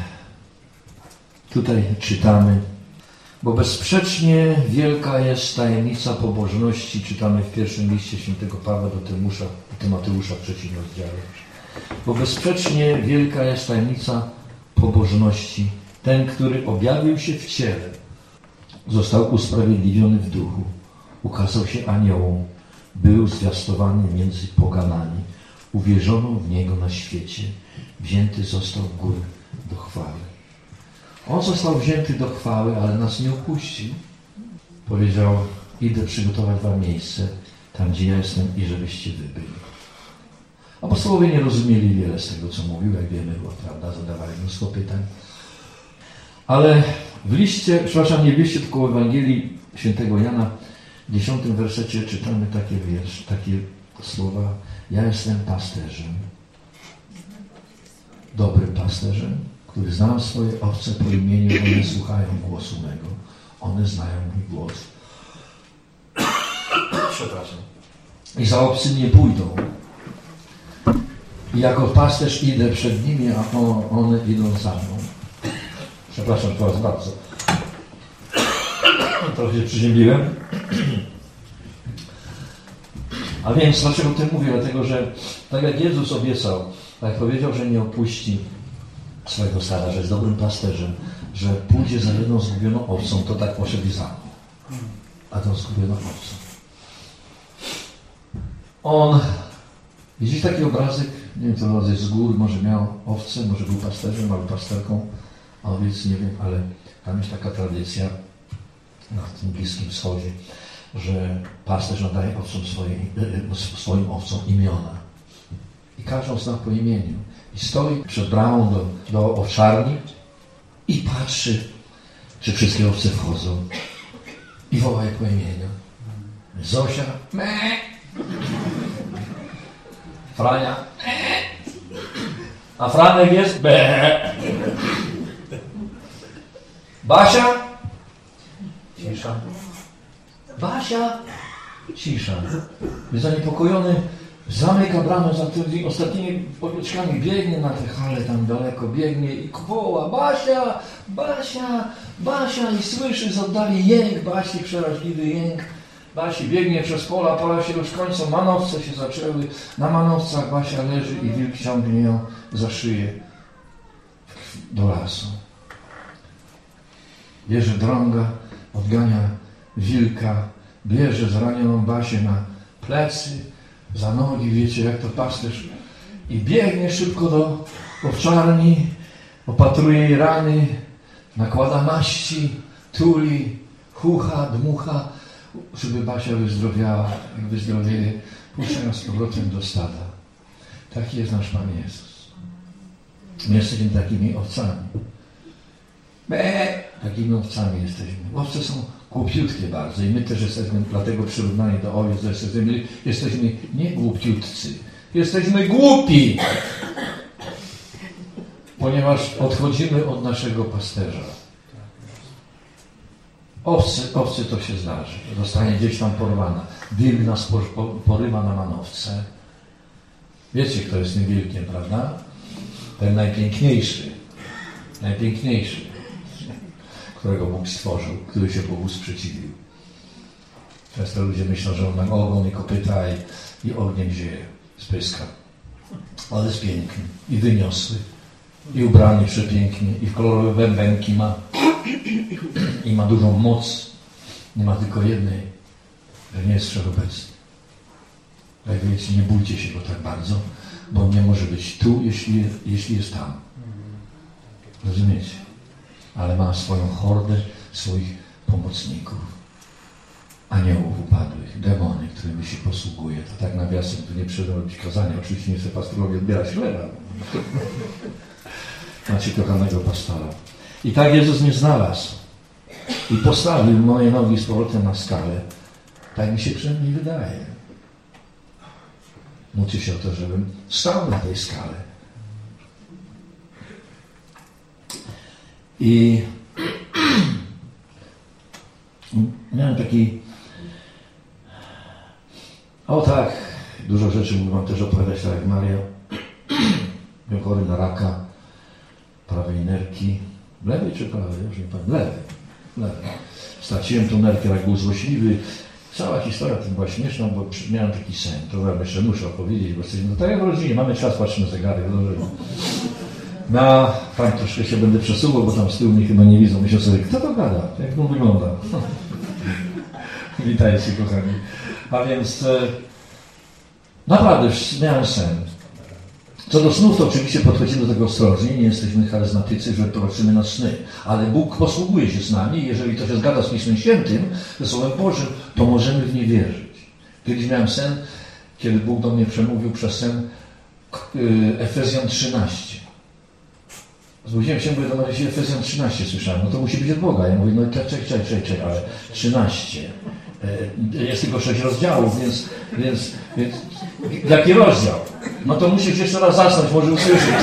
tutaj czytamy, bo bezsprzecznie wielka jest tajemnica pobożności, czytamy w pierwszym liście świętego Pawła do Tymoteusza w 3 rozdziale. Bo bezsprzecznie wielka jest tajemnica pobożności. Ten, który objawił się w ciele, został usprawiedliwiony w duchu, ukazał się aniołom, był zwiastowany między poganami, uwierzono w Niego na świecie, wzięty został w górę do chwały. On został wzięty do chwały, ale nas nie opuścił. Powiedział, idę przygotować wam miejsce, tam gdzie ja jestem i żebyście wy byli. Apostołowie nie rozumieli wiele z tego, co mówił, jak wiemy, bo prawda, zadawali mnóstwo pytań. Ale w liście, nie w liście, tylko w Ewangelii Świętego Jana, w 10 wersecie czytamy takie słowa. Ja jestem pasterzem, dobrym pasterzem, który znam swoje owce po imieniu, one słuchają głosu mego. One znają mój głos. Przepraszam. I za obcym nie pójdą. I jako pasterz idę przed nimi, a one idą za mną. Przepraszam was bardzo. Trochę się przyziemliłem. A więc dlaczego o tym mówię? Dlatego, że tak jak Jezus obiecał, tak jak powiedział, że nie opuści swojego stada, że jest dobrym pasterzem, że pójdzie za jedną zgubioną owcą, to tak poszedł i za mną. A tą zgubioną owcą. On, widzisz taki obrazek, nie wiem, to rodzaj z gór, może miał owce, może był pasterzem albo pasterką, a owiec nie wiem, ale tam jest taka tradycja na tym Bliskim Wschodzie, że pasterz nadaje swoim owcom imiona. I każdą zna po imieniu. I stoi przed bramą do owczarni i patrzy, czy wszystkie owce wchodzą. I woła je po imieniu. Zosia, me. Frania, me. A Franek jest, be. Basia, cisza. Basia, cisza. Jest zaniepokojony, zamyka bramę za tymi ostatnimi owieczkami, biegnie na te hale tam daleko, biegnie i woła Basia, Basia, Basia i słyszy z oddali jęk Basi, przeraźliwy jęk. Basi biegnie przez pola się już kończą, manowce się zaczęły, na manowcach Basia leży i wilk ciągnie ją za szyję. do lasu. Bierze drąga, odgania wilka, bierze zranioną Basię na plecy, za nogi, wiecie jak to pasterz, i biegnie szybko do owczarni, opatruje jej rany, nakłada maści, tuli, chucha, dmucha, żeby Basia wyzdrowiała. Jak wyzdrowieje, puszcza ją z powrotem do stada. Taki jest nasz Pan Jezus. My jesteśmy takimi owcami. Takimi owcami jesteśmy. Owce są głupiutkie bardzo i my też jesteśmy dlatego przyrównani do owiec, jesteśmy nie głupiutcy, jesteśmy głupi, ponieważ odchodzimy od naszego pasterza. Owcy to się zdarzy, zostanie gdzieś tam porwana. Wilk nas porywa na manowce. Wiecie, kto jest tym wilkiem, prawda? Ten najpiękniejszy, którego Bóg stworzył, który się Bogu sprzeciwił. Często ludzie myślą, że on ma ogon i kopyta i ogniem zieje, spyska. Ale jest piękny i wyniosły, i ubrany przepięknie, i w kolorowe bębenki ma, i ma dużą moc. Nie ma tylko jednej, że nie jest wszechobecny. Jak wiecie, nie bójcie się go tak bardzo, bo on nie może być tu, jeśli jest tam. Rozumiecie? Ale ma swoją hordę swoich pomocników, aniołów upadłych, demony, którymi się posługuje. To tak nawiasem, tu nie przyjdą robić kazania. Oczywiście nie chcę pastorowi odbierać chleba. Macie kochanego pastora. I tak Jezus mnie znalazł i postawił moje nogi z powrotem na skalę. Tak mi się przynajmniej wydaje. Módlcie się o to, żebym stał na tej skale. I miałem taki... O tak, dużo rzeczy mógł wam też opowiadać, tak jak Maria. Byłem chory na raka prawej nerki. Lewej czy prawej? Już nie pamiętam. Lewej. Straciłem tą nerkę, jak był złośliwy. Cała historia to była śmieszna, bo miałem taki sen. To wam jeszcze muszę opowiedzieć, bo jesteśmy no tak jak w rodzinie. Mamy czas, patrzymy na zegary. Tak troszkę się będę przesuwał, bo tam z tyłu mnie chyba nie widzą. Myślę sobie, kto to gada? Jak on wygląda? Witajcie, kochani. A więc naprawdę miałem sen. Co do snów, to oczywiście podchodzimy do tego ostrożnie. Nie jesteśmy charyzmatycy, że prowadzimy na sny. Ale Bóg posługuje się z nami i jeżeli to się zgadza z Pismem Świętym, ze Słowem Bożym, to możemy w nie wierzyć. Kiedyś miałem sen, kiedy Bóg do mnie przemówił przez sen Efezjan 13. Zbudziłem się, mówię, to się Efezjan 13 słyszałem. No to musi być od Boga. Ja mówię, no czekaj, ale 13. Jest tylko 6 rozdziałów, więc jaki rozdział? No to musisz jeszcze raz zasnąć, może usłyszeć.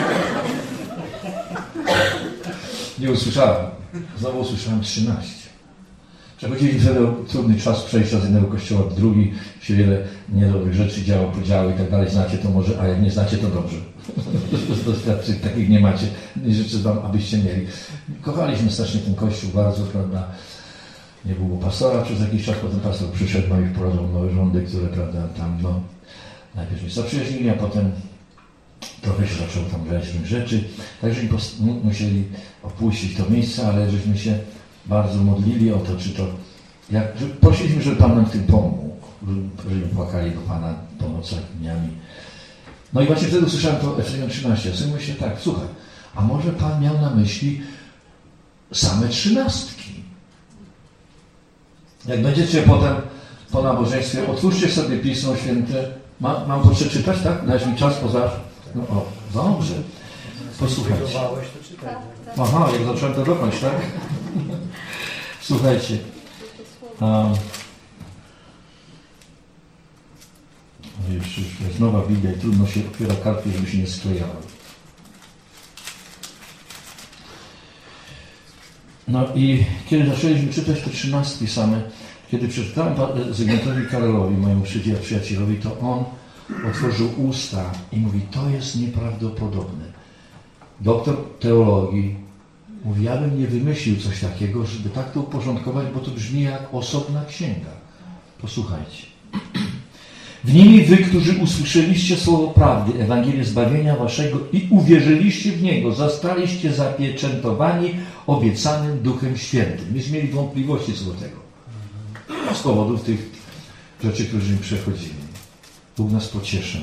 Nie usłyszałem. Znowu usłyszałem 13. Przechodziliśmy wtedy trudny czas przejścia z jednego kościoła w drugi, się wiele niedobrych rzeczy działo, podziały i tak dalej. Znacie to może, a jak nie znacie, to dobrze. Doświadczeń takich nie macie. Życzę wam, abyście mieli. Kochaliśmy strasznie ten kościół bardzo, prawda. Nie było pastora przez jakiś czas, potem pastor przyszedł, no i wprowadzał nowe rządy, które, prawda, tam, no, najpierw mnie zaprzyjaźnili, a potem trochę się zaczęło tam grać w rzeczy. Także musieli opuścić to miejsce, ale żeśmy się bardzo modlili o to, czy to, prosiliśmy, żeby Pan nam w tym pomógł, żeby płakali do Pana po nocach, dniami. No i właśnie wtedy usłyszałem to Efezjan 13. Ja sobie myślę tak, słuchaj, a może Pan miał na myśli same 13? Jak będziecie potem po nabożeństwie, otwórzcie sobie Pismo Święte. Mam to przeczytać, tak? Dać mi czas poza... No, o, dobrze. Posłuchajcie. Aha, jak zacząłem to dokończyć, tak? Słuchajcie. Już jest nowa Biblia i trudno się otwiera kartki, żeby się nie sklejały. No i kiedy zaczęliśmy czytać te 13 same, kiedy przeczytałem Zygmuntowi Karolowi, mojemu przyjacielowi, to on otworzył usta i mówi, to jest nieprawdopodobne. Doktor teologii mówi, ja bym nie wymyślił coś takiego, żeby tak to uporządkować, bo to brzmi jak osobna księga. Posłuchajcie. W nimi wy, którzy usłyszeliście słowo prawdy, Ewangelię zbawienia waszego i uwierzyliście w niego, zostaliście zapieczętowani obiecanym Duchem Świętym. Myśmy mieli wątpliwości co do tego. Z powodów tych rzeczy, którymi przechodzili. Bóg nas pociesza.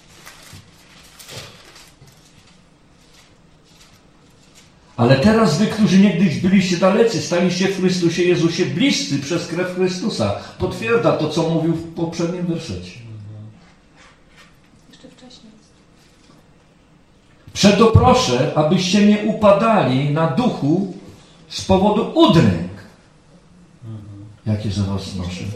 Ale teraz wy, którzy niegdyś byliście dalecy, staliście w Chrystusie Jezusie bliscy przez krew Chrystusa. Potwierdza to, co mówił w poprzednim werszecie. Jeszcze wcześniej. Przeto proszę, abyście nie upadali na duchu z powodu udręk, jakie za was noszę. Jeszcze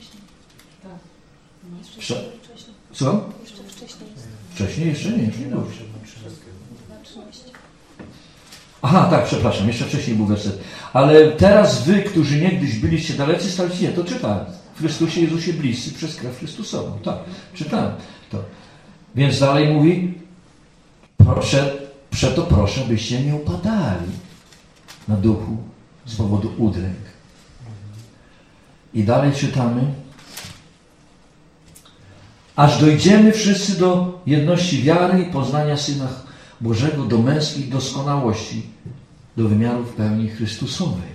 wcześniej. Co? Jeszcze wcześniej. Wcześniej jeszcze nie było. 13. Aha, tak, przepraszam, jeszcze wcześniej był werset. Ale teraz wy, którzy niegdyś byliście dalecy, staliście, to czytałem. W Chrystusie Jezusie bliscy przez krew Chrystusową. Tak, czytałem to. Więc dalej mówi, przeto proszę, byście nie upadali na duchu z powodu udręk. I dalej czytamy, aż dojdziemy wszyscy do jedności wiary i poznania Syna Bożego, do męskiej doskonałości, do wymiaru w pełni Chrystusowej.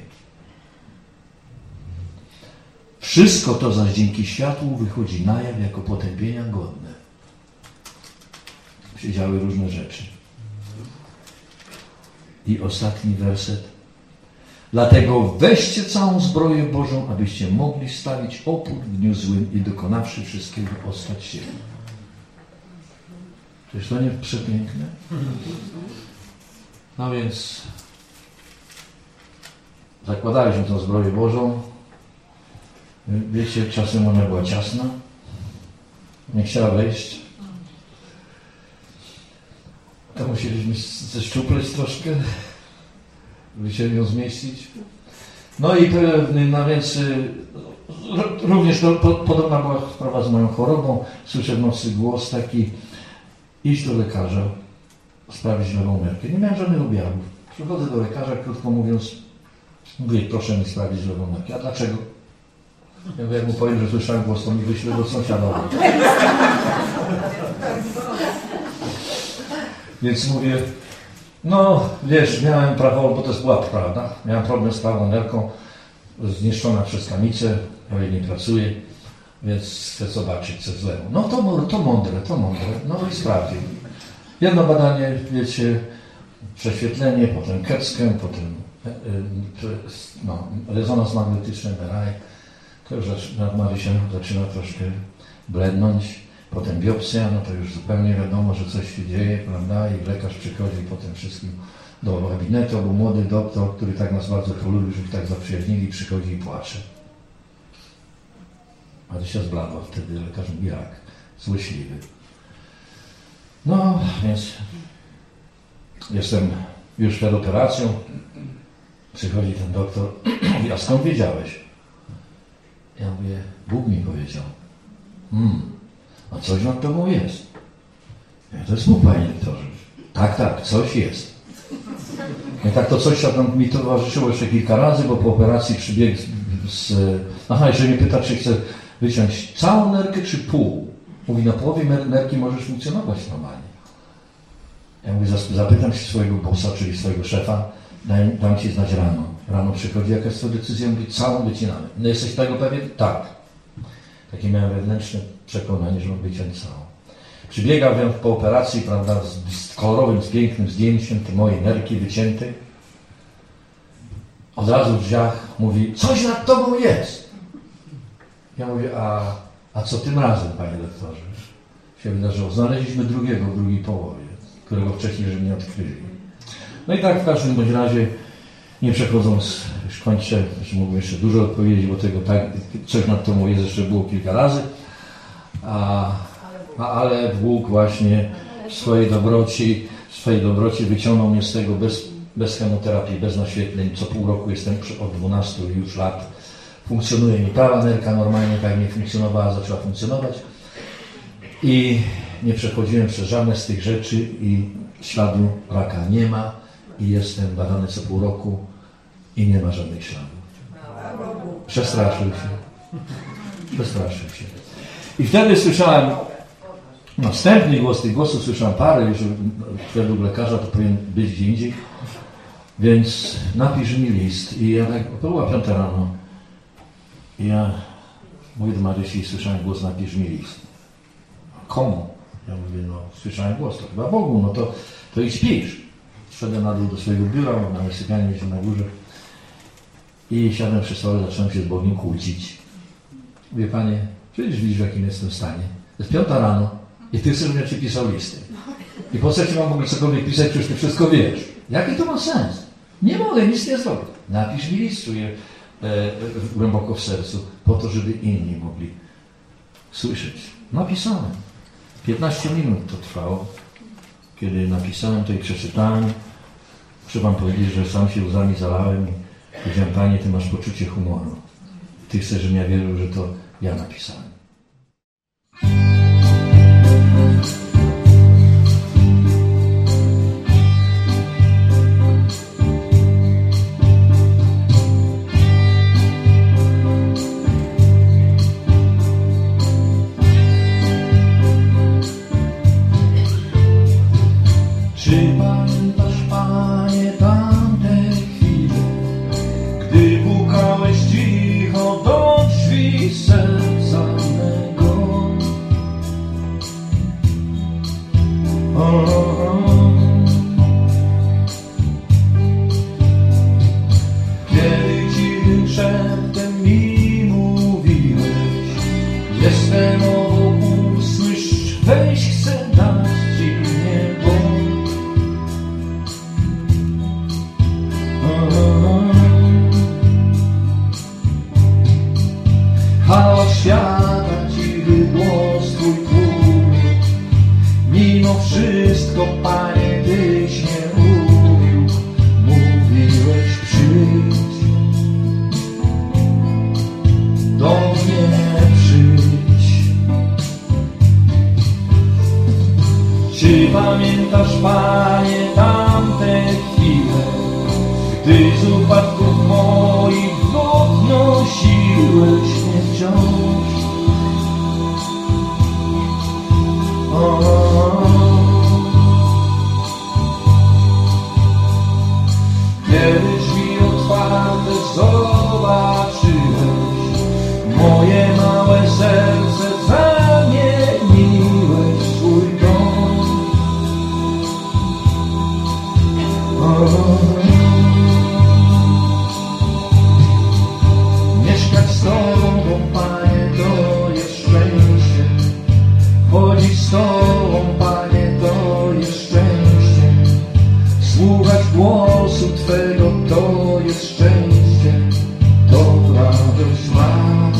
Wszystko to zaś dzięki światłu wychodzi na jaw jako potępienia godne. Się działy różne rzeczy. I ostatni werset. Dlatego weźcie całą zbroję Bożą, abyście mogli stawić opór w dniu złym i dokonawszy wszystkiego ostać się. Czyż to nie przepiękne? No więc zakładaliśmy tą zbroję Bożą. Wiecie, czasem ona była ciasna. Nie chciała wejść. To musieliśmy zeszczupleć troszkę, by się ją zmieścić. No i więc również podobna była sprawa z moją chorobą. Słyszę w nocy głos taki: idź do lekarza, sprawdzić lewą nerkę. Nie miałem żadnych objawów. Przychodzę do lekarza, krótko mówiąc, mówię, proszę mi sprawdzić lewą nerkę. A dlaczego? Ja mówię, jak mu powiem, że słyszałem głos, to mi wyślę do sąsiada. Więc mówię, no wiesz, miałem prawo, bo to jest łap, prawda? Miałem problem z prawą nerką, zniszczona przez kamicę, ja jej nie pracuję, więc chcę zobaczyć, co z lewą. No to mądre. No i sprawdził. Jedno badanie, wiecie, prześwietlenie, potem keckę, potem rezonans magnetyczny, MRI. To już Marysia zaczyna troszkę blednąć. Potem biopsja, no to już zupełnie wiadomo, że coś się dzieje, prawda? I lekarz przychodzi potem wszystkim do gabinetu, bo młody doktor, który tak nas bardzo polubił, że ich tak zaprzyjaźnili, przychodzi i płacze. Marysia zbladła wtedy, lekarz mówi, jak? Złośliwy. No, więc jestem już przed operacją. Przychodzi ten doktor, mówi, a skąd wiedziałeś? Ja mówię, Bóg mi powiedział. A coś nad tobą jest. Ja, to jest Bóg, panie doktorze. Tak, coś jest. I tak to coś tam mi towarzyszyło jeszcze kilka razy, bo po operacji przybiegł jeżeli mnie pyta, czy chcę wyciąć całą nerkę, czy pół. Mówi, na połowie nerki możesz funkcjonować normalnie. Ja mówię, zapytam się swojego bossa, czyli swojego szefa, dam ci znać rano. Rano przychodzi, jaka jest twoja decyzja? Mówi, całą wycinamy. No jesteś tego pewien? Tak. Takie miałem wewnętrzne przekonanie, że mam wyciąć całą. Przybiegał więc po operacji, prawda, z kolorowym, z pięknym zdjęciem te moje nerki wycięte. Od razu w drzwiach mówi, coś nad tobą jest. Ja mówię, a co tym razem, panie doktorze? Się wydarzyło. Znaleźliśmy drugiego w drugiej połowie, którego wcześniej że nie odkryli. No i tak w każdym bądź razie, nie przechodząc, już kończę, mógłbym jeszcze dużo odpowiedzieć, bo tego tak, coś nad tobą jest, jeszcze było kilka razy. Ale Bóg właśnie w swojej dobroci wyciągnął mnie z tego bez chemoterapii, bez naświetleń. Co pół roku jestem od 12 już lat. Funkcjonuje mi prawa nerka normalnie, tak nie funkcjonowała, zaczęła funkcjonować. I nie przechodziłem przez żadne z tych rzeczy i śladu raka nie ma. I jestem badany co pół roku i nie ma żadnych śladów. Przestraszył się. I wtedy słyszałem następny głos, tych głosów słyszałem parę, już według lekarza to powinien być gdzie indziej. Więc napisz mi list. I ja tak, to była 5 rano. I ja mówię do Marysi, słyszałem głos, napisz mi list. Komu? Ja mówię, no słyszałem głos, to chyba Bogu, no to idź pisz. Szedłem na dół do swojego biura, na sypialni mieliśmy na górze. I siadłem przy stole, zacząłem się z Bogiem kłócić. Mówię, Panie, przecież widzisz, w jakim jestem stanie. To jest 5 rano i Ty chcesz, żebym ja Ci pisał listy. I po co Ci mam mogę cokolwiek pisać, przecież Ty wszystko wiesz. Jaki to ma sens? Nie mogę, nic nie zrobię. Napisz mi list, czuję głęboko w sercu, po to, żeby inni mogli słyszeć. Napisałem. 15 minut to trwało. Kiedy napisałem to i przeczytałem, muszę Wam powiedzieć, że sam się łzami zalałem i powiedziałem, Panie, Ty masz poczucie humoru. Ty chcesz, żebym ja wierzył, że to ja napisałem. Czy pamiętasz, Panie, tamte chwile, gdy pukałeś cicho do drzwi serca mego? Kiedy cichym szeptem mi mówiłeś, jestem obok, usłysz, weź, chcę dać Ci niebo. Hałas świata, cichy głos Twój tłum. Mimo wszystko, Panie, Tyś nie uwiódł. Mówiłeś, przyjdź, do mnie przyjdź. Czy pamiętasz, Panie, tamte chwile, gdy z upadków moich wód nosiłeś mnie wciąż? Kiedy drzwi otwarte zobaczyłeś, moje małe serce zamieniłeś w swój dom. Mieszkać z Tobą, Panie, to jest szczęście. Chodzić z Tobą, Panie, to jest szczęście. Słuchać głosu Twego, to jest szczęście. To radość ma.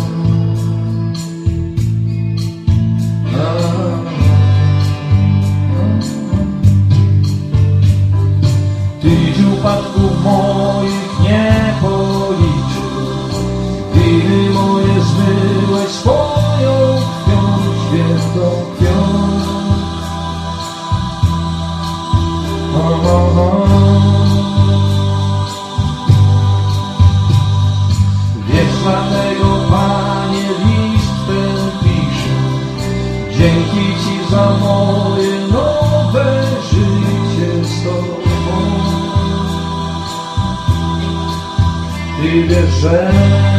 Tyś upadków moich nie policzył, winy moje zmyłeś swoją krwią, świętą krwią. Więc dlatego, Panie, list ten piszę. Dzięki Ci za moje nowe życie z Tobą. Ty wiesz, że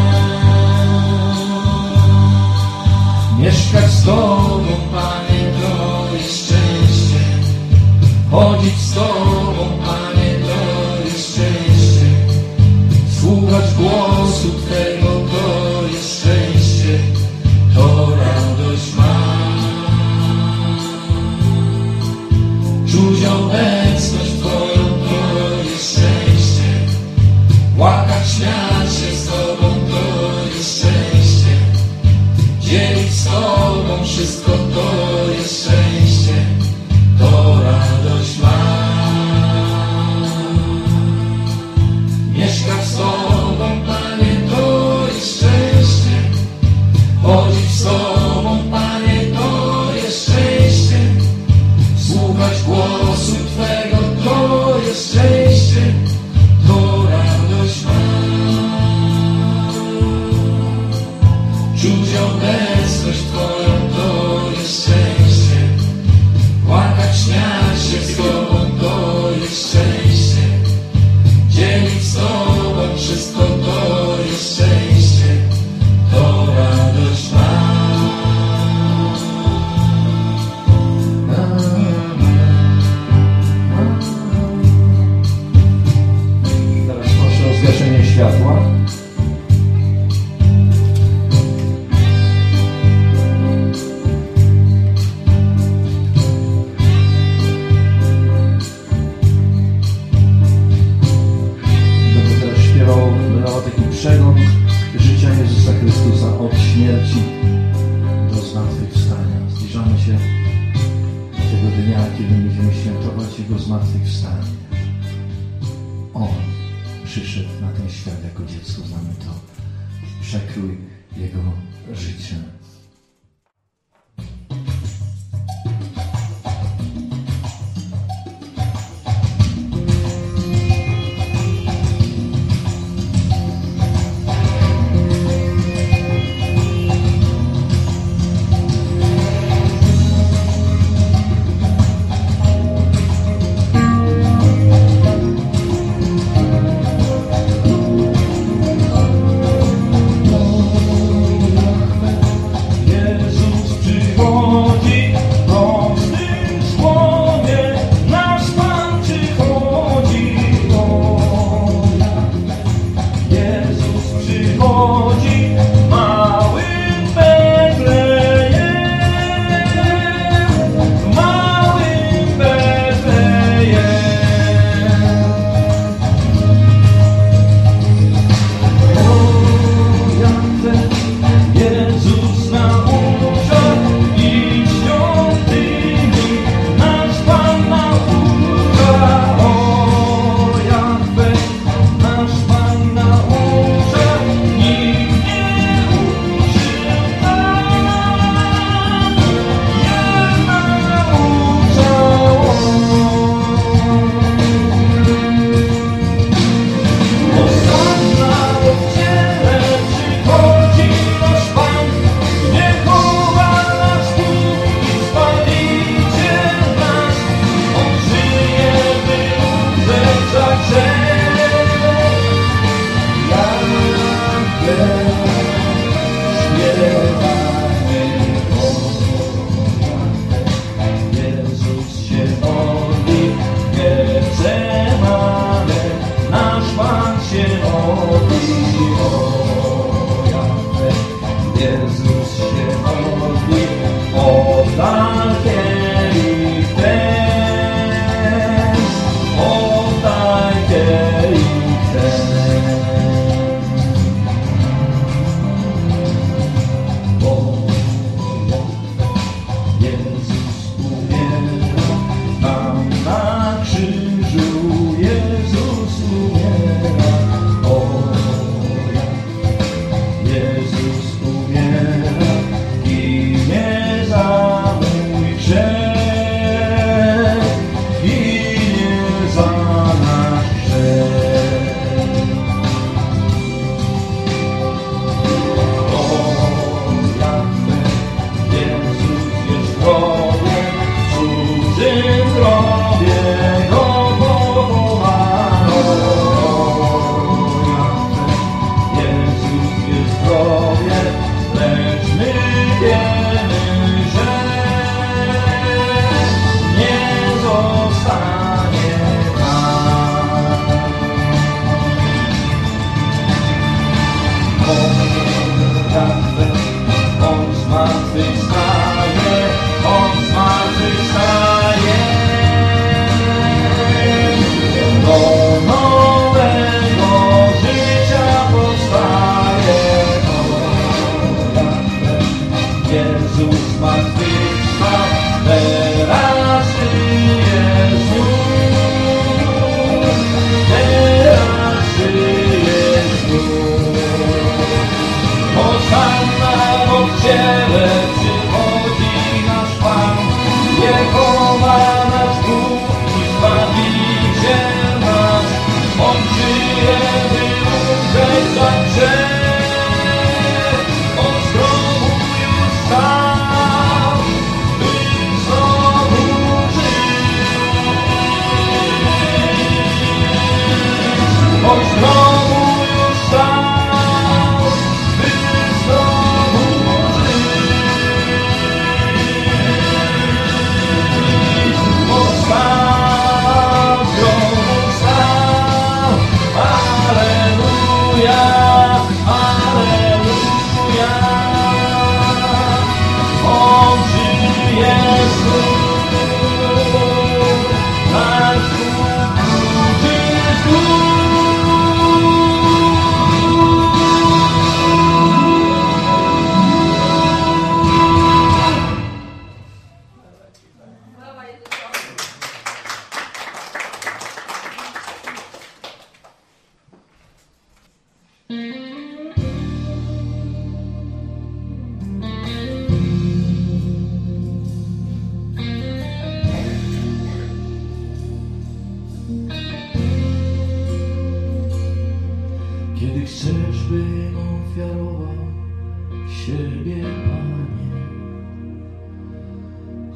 mieszkać z Tobą, Panie, to jest szczęście. Chodzić z Tobą, Panie, to jest szczęście. Słuchać głosu Twego, to jest szczęście. To radość ma. Czuć obecność Twoją, to jest szczęście. Płakać, śmiać się z Tobą, to jest szczęście. Dzielić z Tobą wszystko, to jest szczęście. To radość ma. Mieszkać z Tobą, Panie, to jest szczęście. Chodzić z Tobą, Panie, to jest szczęście. Słuchać głosu Twego, to jest szczęście. To radość ma. Czuć obecność Twoją, Jego zmartwychwstanie. On przyszedł na ten świat jako dziecko, znamy to. Przekrój Jego życia.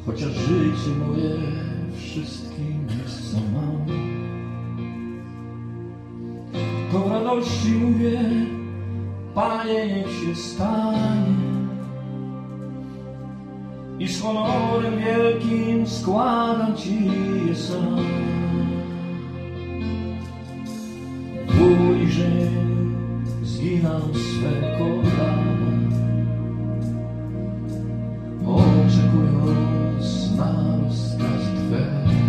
chociaż życie moje wszystkim jest za mało. To w radości mówię, Panie, niech się stanie. I z honorem wielkim składam Ci je sam. Wój, że zginam swe kolana, oczekując na rozkaz Twe.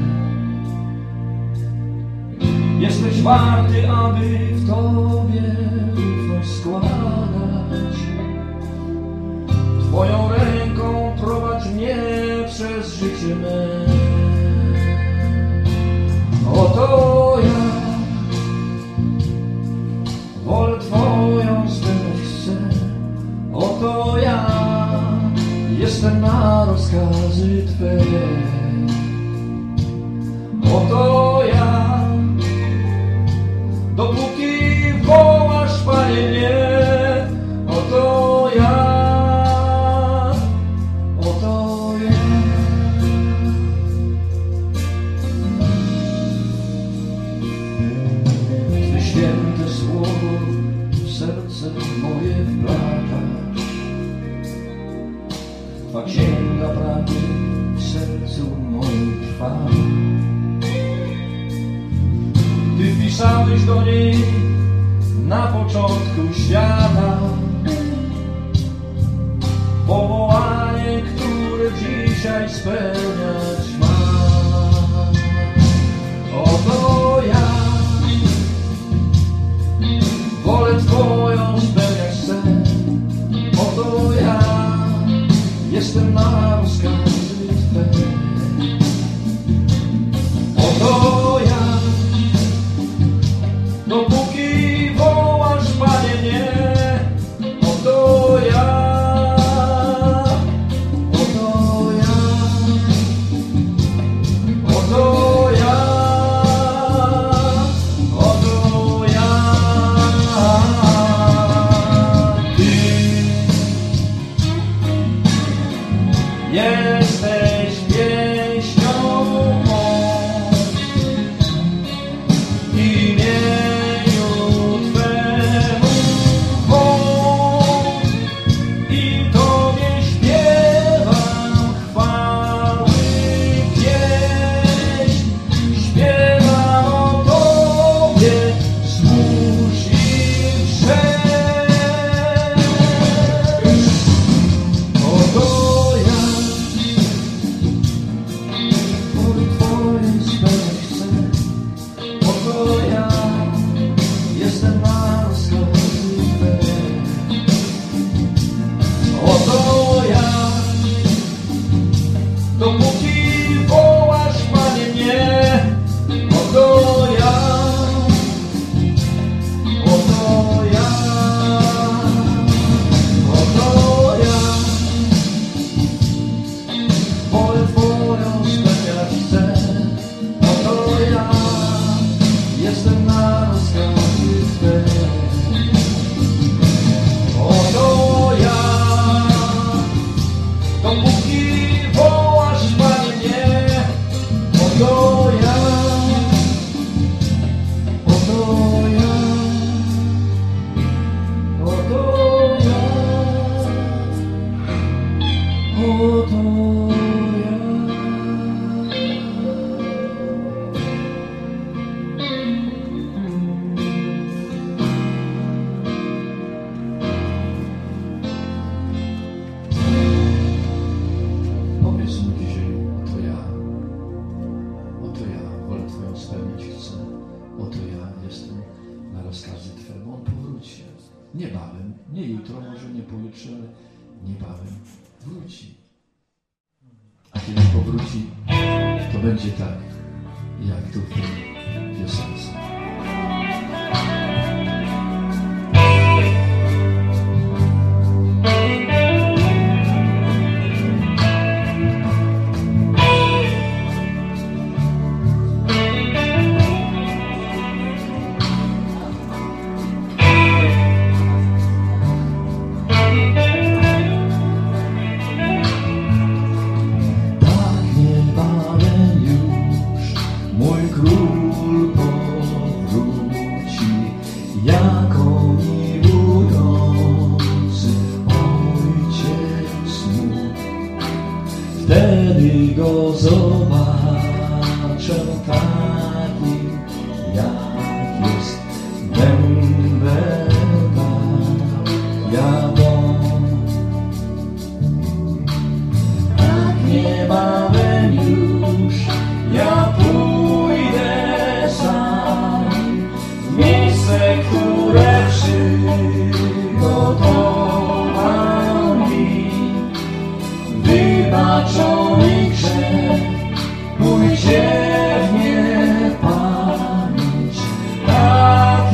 Jesteś warty, aby w Tobie ufność składać. Twoją ręką prowadź mnie przez życie me. Oto ja wolę Twoją spełniać chcę. Oto ja jestem na rozkazy Twe. Oto ja, dopóki wołasz, Panie, mnie. Oto ja, oto ja. Twe święte słowo w serce moje wplatasz. Twa księga prawdy w sercu moim trwa. Ty wpisałeś do niej na początku świata powołanie, które dzisiaj spełniać ma. Oto ja wolę Twoją spełniać chcę. Oto ja jestem na rozkazy Twe. Oto ja, dopóki wołasz, Panie, mnie. Oto ja, oto ja, oto ja, oto ja. Ty jesteś pieśnią mą, w imieniu Twemu chwą, i Tobie śpiewam chwały pieśń. Śpiewam o Tobie wzdłuż i wszerz. Oto ja wolę Twoje spełniać chcę. Oto ja jestem na rozkazy Twe. Oto ja, dopóki wołasz, Panie, mnie. Oto ja, oto ja, oto ja wolę Twoją spełniać chcę. Oto ja jestem na rozkazy Twe. Oto ja, dopóki wołasz, Panie, mnie. Oto ja, oto ja, oto ja, oto ja. Powiedz mu dzisiaj, oto ja wolę Twoją spełniać chcę. Oto ja jestem na rozkazy Twe. On powróci. Niebawem, nie jutro, może nie pojutrze, ale niebawem wróci. A kiedy powróci, to będzie tak, jak tu w tej piosence. wtedy go zobaczę takim, jak jest. Będę tak, jak on. Tak niebawem już ja pójdę sam w miejsce, które przygotował mi. Wybaczony grzech pójdzie w niepamięć. Tak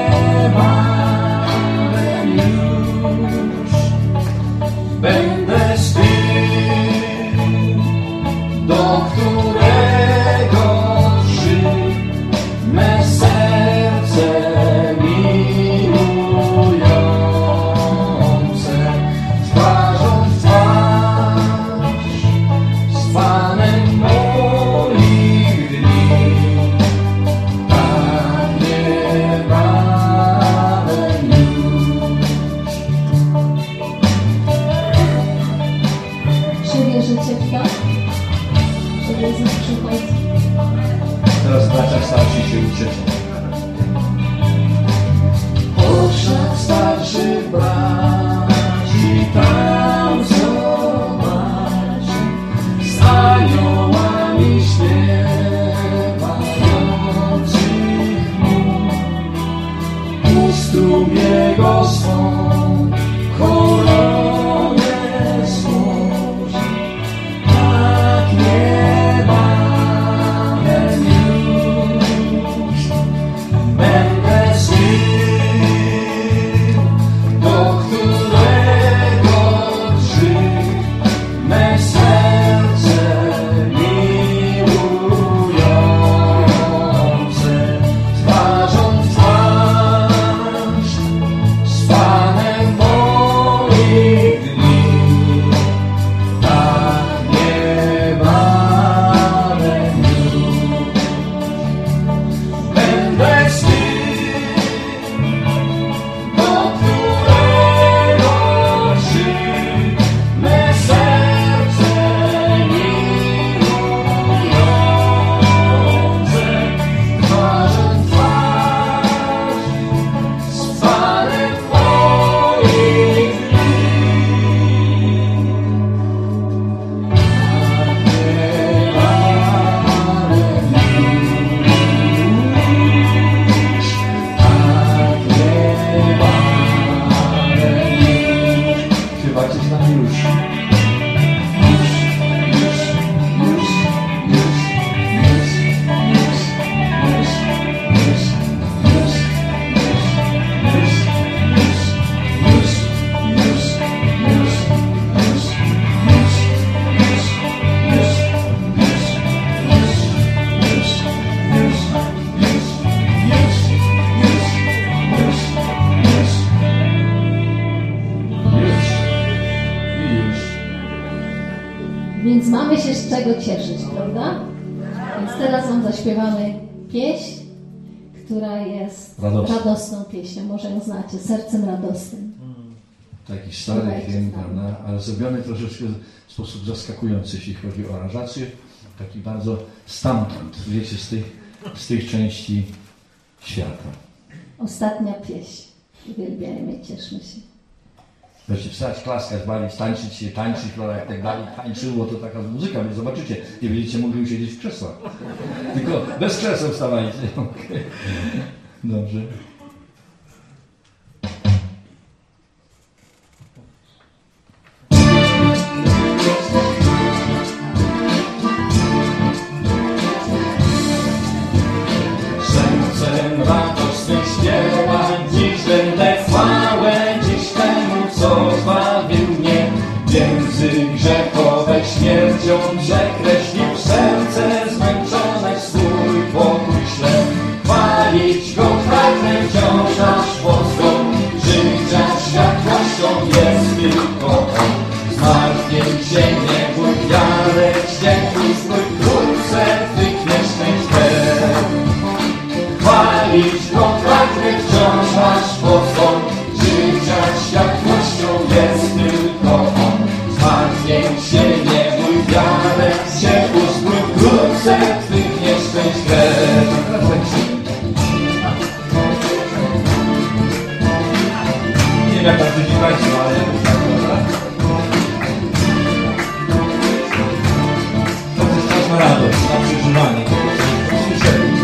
niebawem już będę z tym, do którego drży me serce miłujące, twarzą w twarz z Panem moich dni. Tak niebawem już. Czy wierzycie w to? Że Jezus przychodzi? Teraz bracia starsi się ucieczą. Oszak starszych braci tam zobaczy, z aniołami śpiewających mu. Ustrum jego swą koronę złoży. Tak niebawem już będę z tym, do którego drży me serce miłujące, twarzą w twarz z Panem moich dni. Tak niebawem już będę z tym, do którego drży me serce miłujące, twarzą w twarz z Panem moich dni. Śpiewajcie z nami już. Więc mamy się z czego cieszyć, prawda? Więc teraz wam zaśpiewamy pieśń, która jest Radosna. radosną pieśnią. Może ją znacie, sercem radosnym. Taki stary Słuchajcie, hymn, stary. prawda? Ale zrobiony troszeczkę w sposób zaskakujący, jeśli chodzi o aranżację. Taki bardzo stamtąd, wiecie, z tych części świata. Ostatnia pieśń. Uwielbiajmy, cieszmy się. Będziecie wstać, klaskać, bawić, tańczyć się, tańczyć, prawda, jak tak dalej tańczyło, to taka muzyka, więc zobaczycie, nie będziecie mogli usiedzieć w krzesłach. Tylko bez krzeseł wstawajcie. Okay. Dobrze. Sercem radosnym śpiewam, dziś będę chwałę, dziś temu, co zbawił mnie. Więzy grzechowe śmiercią przekreślił, serce zmęczone swój pokój ślę. Chwalić go pragnę wciąż, aż boską życia światłością jest tylko on. Zmartwięcienie mój wiarę, wściekły swój wkrótce wyknie szczęść krew. Chwalić go pragnę wciąż, aż boską życia światłością jest tylko on. Zmartwięcienie mój wiarę się uzbrój, wkrótce Twych nieszczęść krew. Nie wiem jak tam drugi Państwo, ale tak, dobra. To jest czas na radość, na przeżywanie. Słyszeli.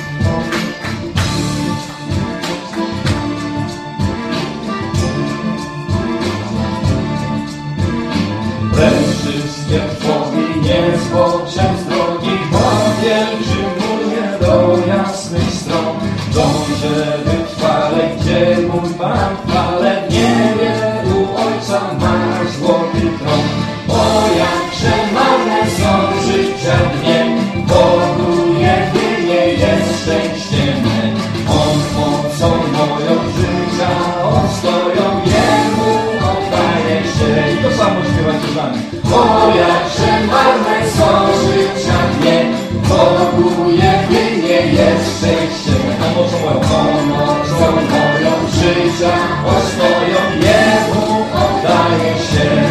Lecz wszystkie Twoje nie zboczem z drogi, bo wielki mur nie do jasnych stron. Dążę wytrwale, gdzie mój Pan chwale, w niebie u Ojca ma złoty tron. O jakże marne są życia dnie, Bogu jedynie jest szczęście me. On mocą moją życia ostoją, Jemu oddaję się. I to samo śpiewajcie z nami. O jakże marne są życia dnie, Bogu jedynie jest szczęście me. Pomocą moją życia ostoją, Jemu oddaję się.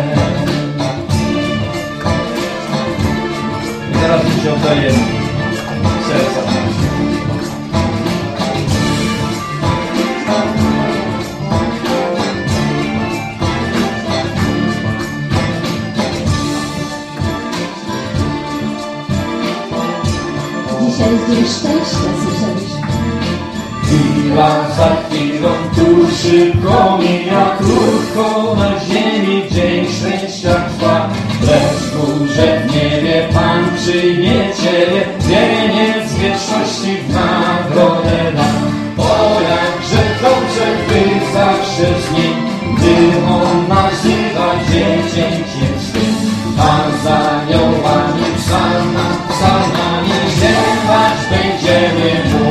I teraz już się oddajemy serca nasze. Dzisiaj jest dzień szczęścia, słyszeliśmy. Chwila za chwilą tu szybko mija, krótko na ziemi dzień szczęścia trwa. Lecz w górze w niebie Pan przyjmie Ciebie, wieniec wieczności w nagrodę da. O jakże dobrze być zawsze z Nim, gdy On nazywa dziecięciem swym. A za aniołami psalmami śpiewać będziemy Mu.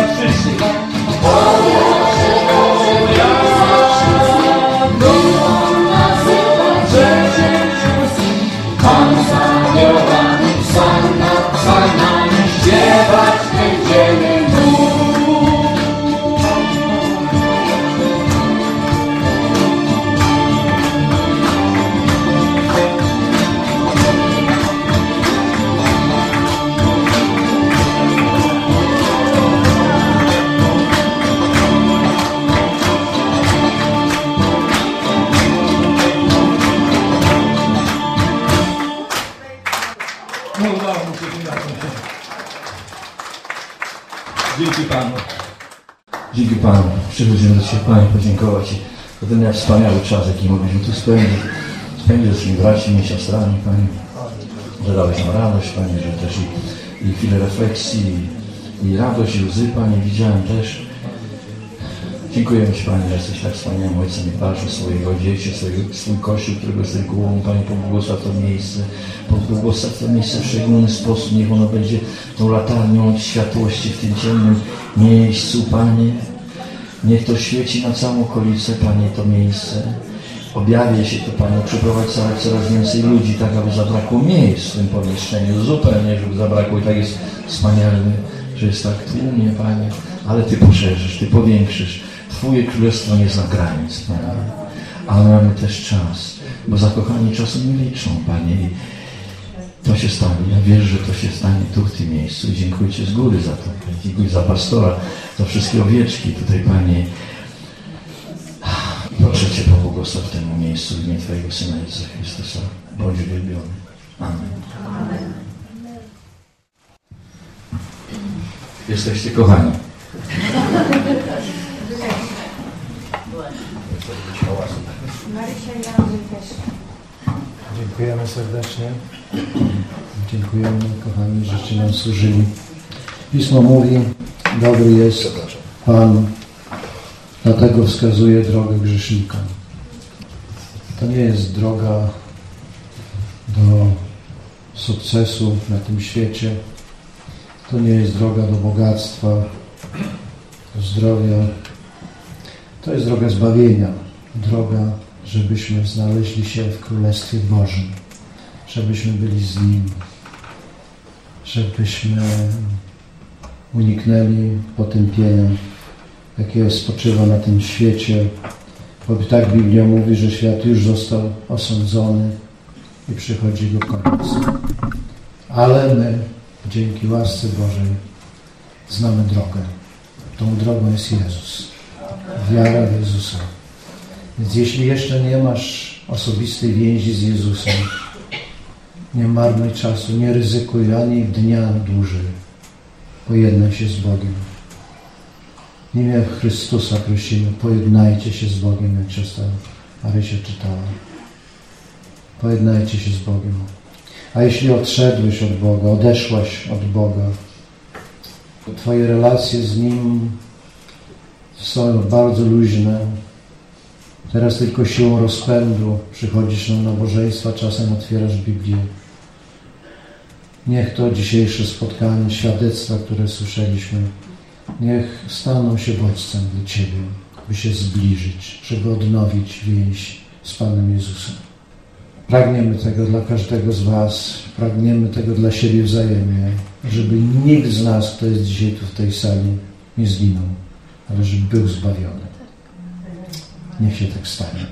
Pan z aniołami psalmami śpiewać będziemy Mu. Dzięki Panu. Dzięki Panu. Przychodzimy do Ciebie, Panie, podziękować Ci za ten wspaniały czas, jaki mogliśmy tu spędzić z tymi braćmi i siostrami, Panie. Że dałeś nam radość, Panie, że też i chwilę refleksji, i radość, i łzy, Panie, widziałem też. Dziękujemy Ci, Panie, że jesteś tak wspaniałym Ojcem i patrzysz swojego dzieci, swój Kościół, którego jesteś głową, Panie, pobłogosław to miejsce w szczególny sposób. Niech ono będzie tą latarnią światłości w tym ciemnym miejscu, Panie. Niech to świeci na całą okolicę, Panie, to miejsce. Objawia się to, Panie, przyprowadź coraz więcej ludzi, tak aby zabrakło miejsc w tym pomieszczeniu. Zupełnie, żeby zabrakło. I tak jest wspaniale, że jest tak tłumnie, Panie. Ale Ty poszerzysz, Ty powiększysz. Twoje królestwo nie zna granic, Panie. Ale mamy też czas, bo zakochani czasu nie liczą, Panie. I to się stanie. Ja wierzę, że to się stanie tu, w tym miejscu. I dziękuję Ci z góry za to. Dziękuję za pastora, za wszystkie owieczki tutaj, Panie. Proszę Cię, pobłogosław w tym miejscu w imię Twojego Syna Jezusa Chrystusa. Bądź uwielbiony. Amen. Jesteście kochani. Dziękujemy serdecznie. Dziękujemy, kochani, żeście nam służyli. Pismo mówi, dobry jest Pan, dlatego wskazuje drogę grzesznikom. To nie jest droga do sukcesu na tym świecie. To nie jest droga do bogactwa, do zdrowia. To jest droga zbawienia. Droga, żebyśmy znaleźli się w Królestwie Bożym. Żebyśmy byli z Nim. Żebyśmy uniknęli potępienia, jakie spoczywa na tym świecie. Bo tak Biblia mówi, że świat już został osądzony i przychodzi jego koniec. Ale my, dzięki łasce Bożej, znamy drogę. Tą drogą jest Jezus. Wiara w Jezusa. Więc jeśli jeszcze nie masz osobistej więzi z Jezusem, nie marnuj czasu, nie ryzykuj ani dnia dłużej. Pojednaj się z Bogiem. W imię Chrystusa prosimy, pojednajcie się z Bogiem, jak siostra Marysia czytała. Pojednajcie się z Bogiem. A jeśli odszedłeś od Boga, odeszłaś od Boga, to Twoje relacje z Nim są bardzo luźne. Teraz tylko siłą rozpędu przychodzisz na nabożeństwa, czasem otwierasz Biblię. Niech to dzisiejsze spotkanie, świadectwa, które słyszeliśmy, niech staną się bodźcem dla Ciebie, by się zbliżyć, żeby odnowić więź z Panem Jezusem. Pragniemy tego dla każdego z Was, pragniemy tego dla siebie wzajemnie, żeby nikt z nas, kto jest dzisiaj tu w tej sali, nie zginął, ale żeby był zbawiony. Niech się tak stanie.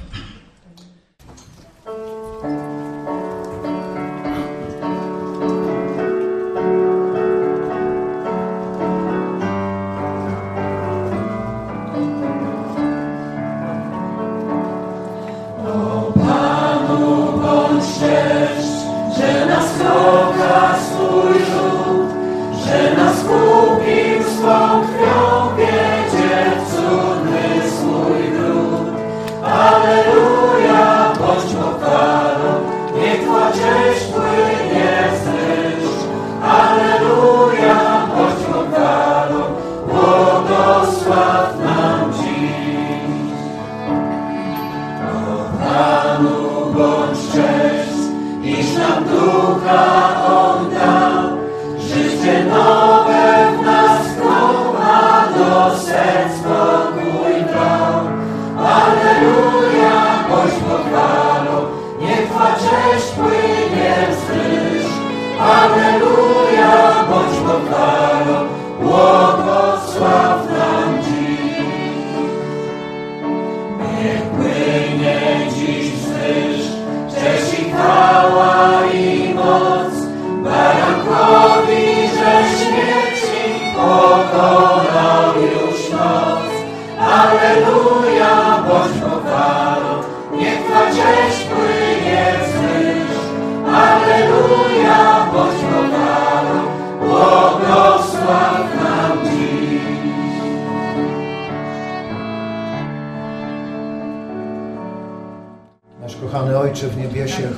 Kochany Ojcze w niebiesiech,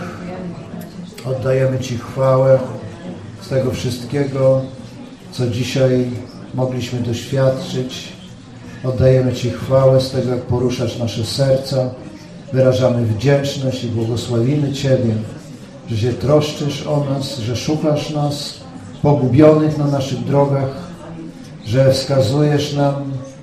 oddajemy Ci chwałę z tego wszystkiego, co dzisiaj mogliśmy doświadczyć. Oddajemy Ci chwałę z tego, jak poruszasz nasze serca. Wyrażamy wdzięczność i błogosławimy Ciebie, że się troszczysz o nas, że szukasz nas, pogubionych na naszych drogach, że wskazujesz nam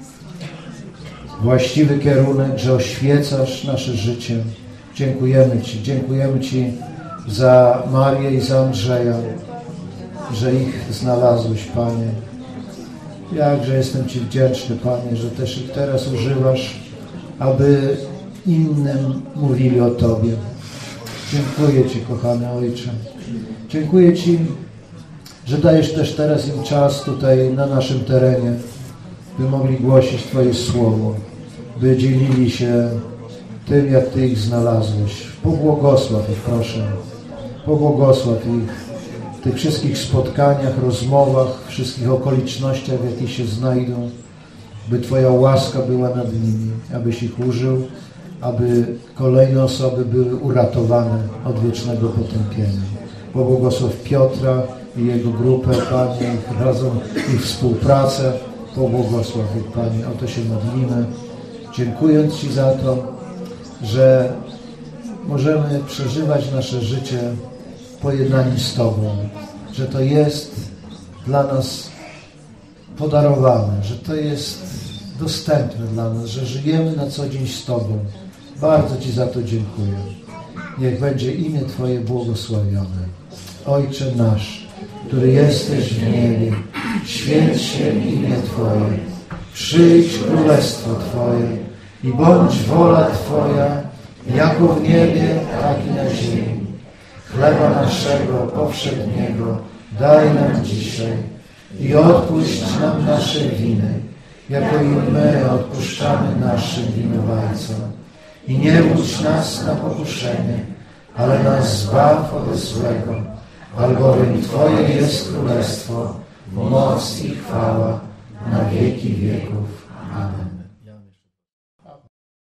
właściwy kierunek, że oświecasz nasze życie. Dziękujemy Ci za Marię i za Andrzeja, że ich znalazłeś, Panie. Jakże jestem Ci wdzięczny, Panie, że też ich teraz używasz, aby innym mówili o Tobie. Dziękuję Ci, kochany Ojcze. Dziękuję Ci, że dajesz też teraz im czas tutaj na naszym terenie, by mogli głosić Twoje słowo, by dzielili się tym, jak Ty ich znalazłeś. Pobłogosław ich, proszę. Pobłogosław ich w tych wszystkich spotkaniach, rozmowach, wszystkich okolicznościach, w jakich się znajdą, by Twoja łaska była nad nimi, abyś ich użył, aby kolejne osoby były uratowane od wiecznego potępienia. Pobłogosław Piotra i jego grupę, Panie, ich razem, ich współpracę. Pobłogosław ich, Panie. O to się modlimy. Dziękując Ci za to, że możemy przeżywać nasze życie pojednani z Tobą, że to jest dla nas podarowane, że to jest dostępne dla nas, że żyjemy na co dzień z Tobą. Bardzo Ci za to dziękuję. Niech będzie imię Twoje błogosławione. Ojcze nasz, który jesteś w niebie, święć się imię Twoje, przyjdź królestwo Twoje i bądź wola Twoja, jako w niebie, tak i na ziemi. Chleba naszego powszedniego daj nam dzisiaj i odpuść nam nasze winy, jako i my odpuszczamy naszym winowajcom. I nie wódź nas na pokuszenie, ale nas zbaw od złego, albowiem Twoje jest królestwo, moc i chwała na wieki wieków.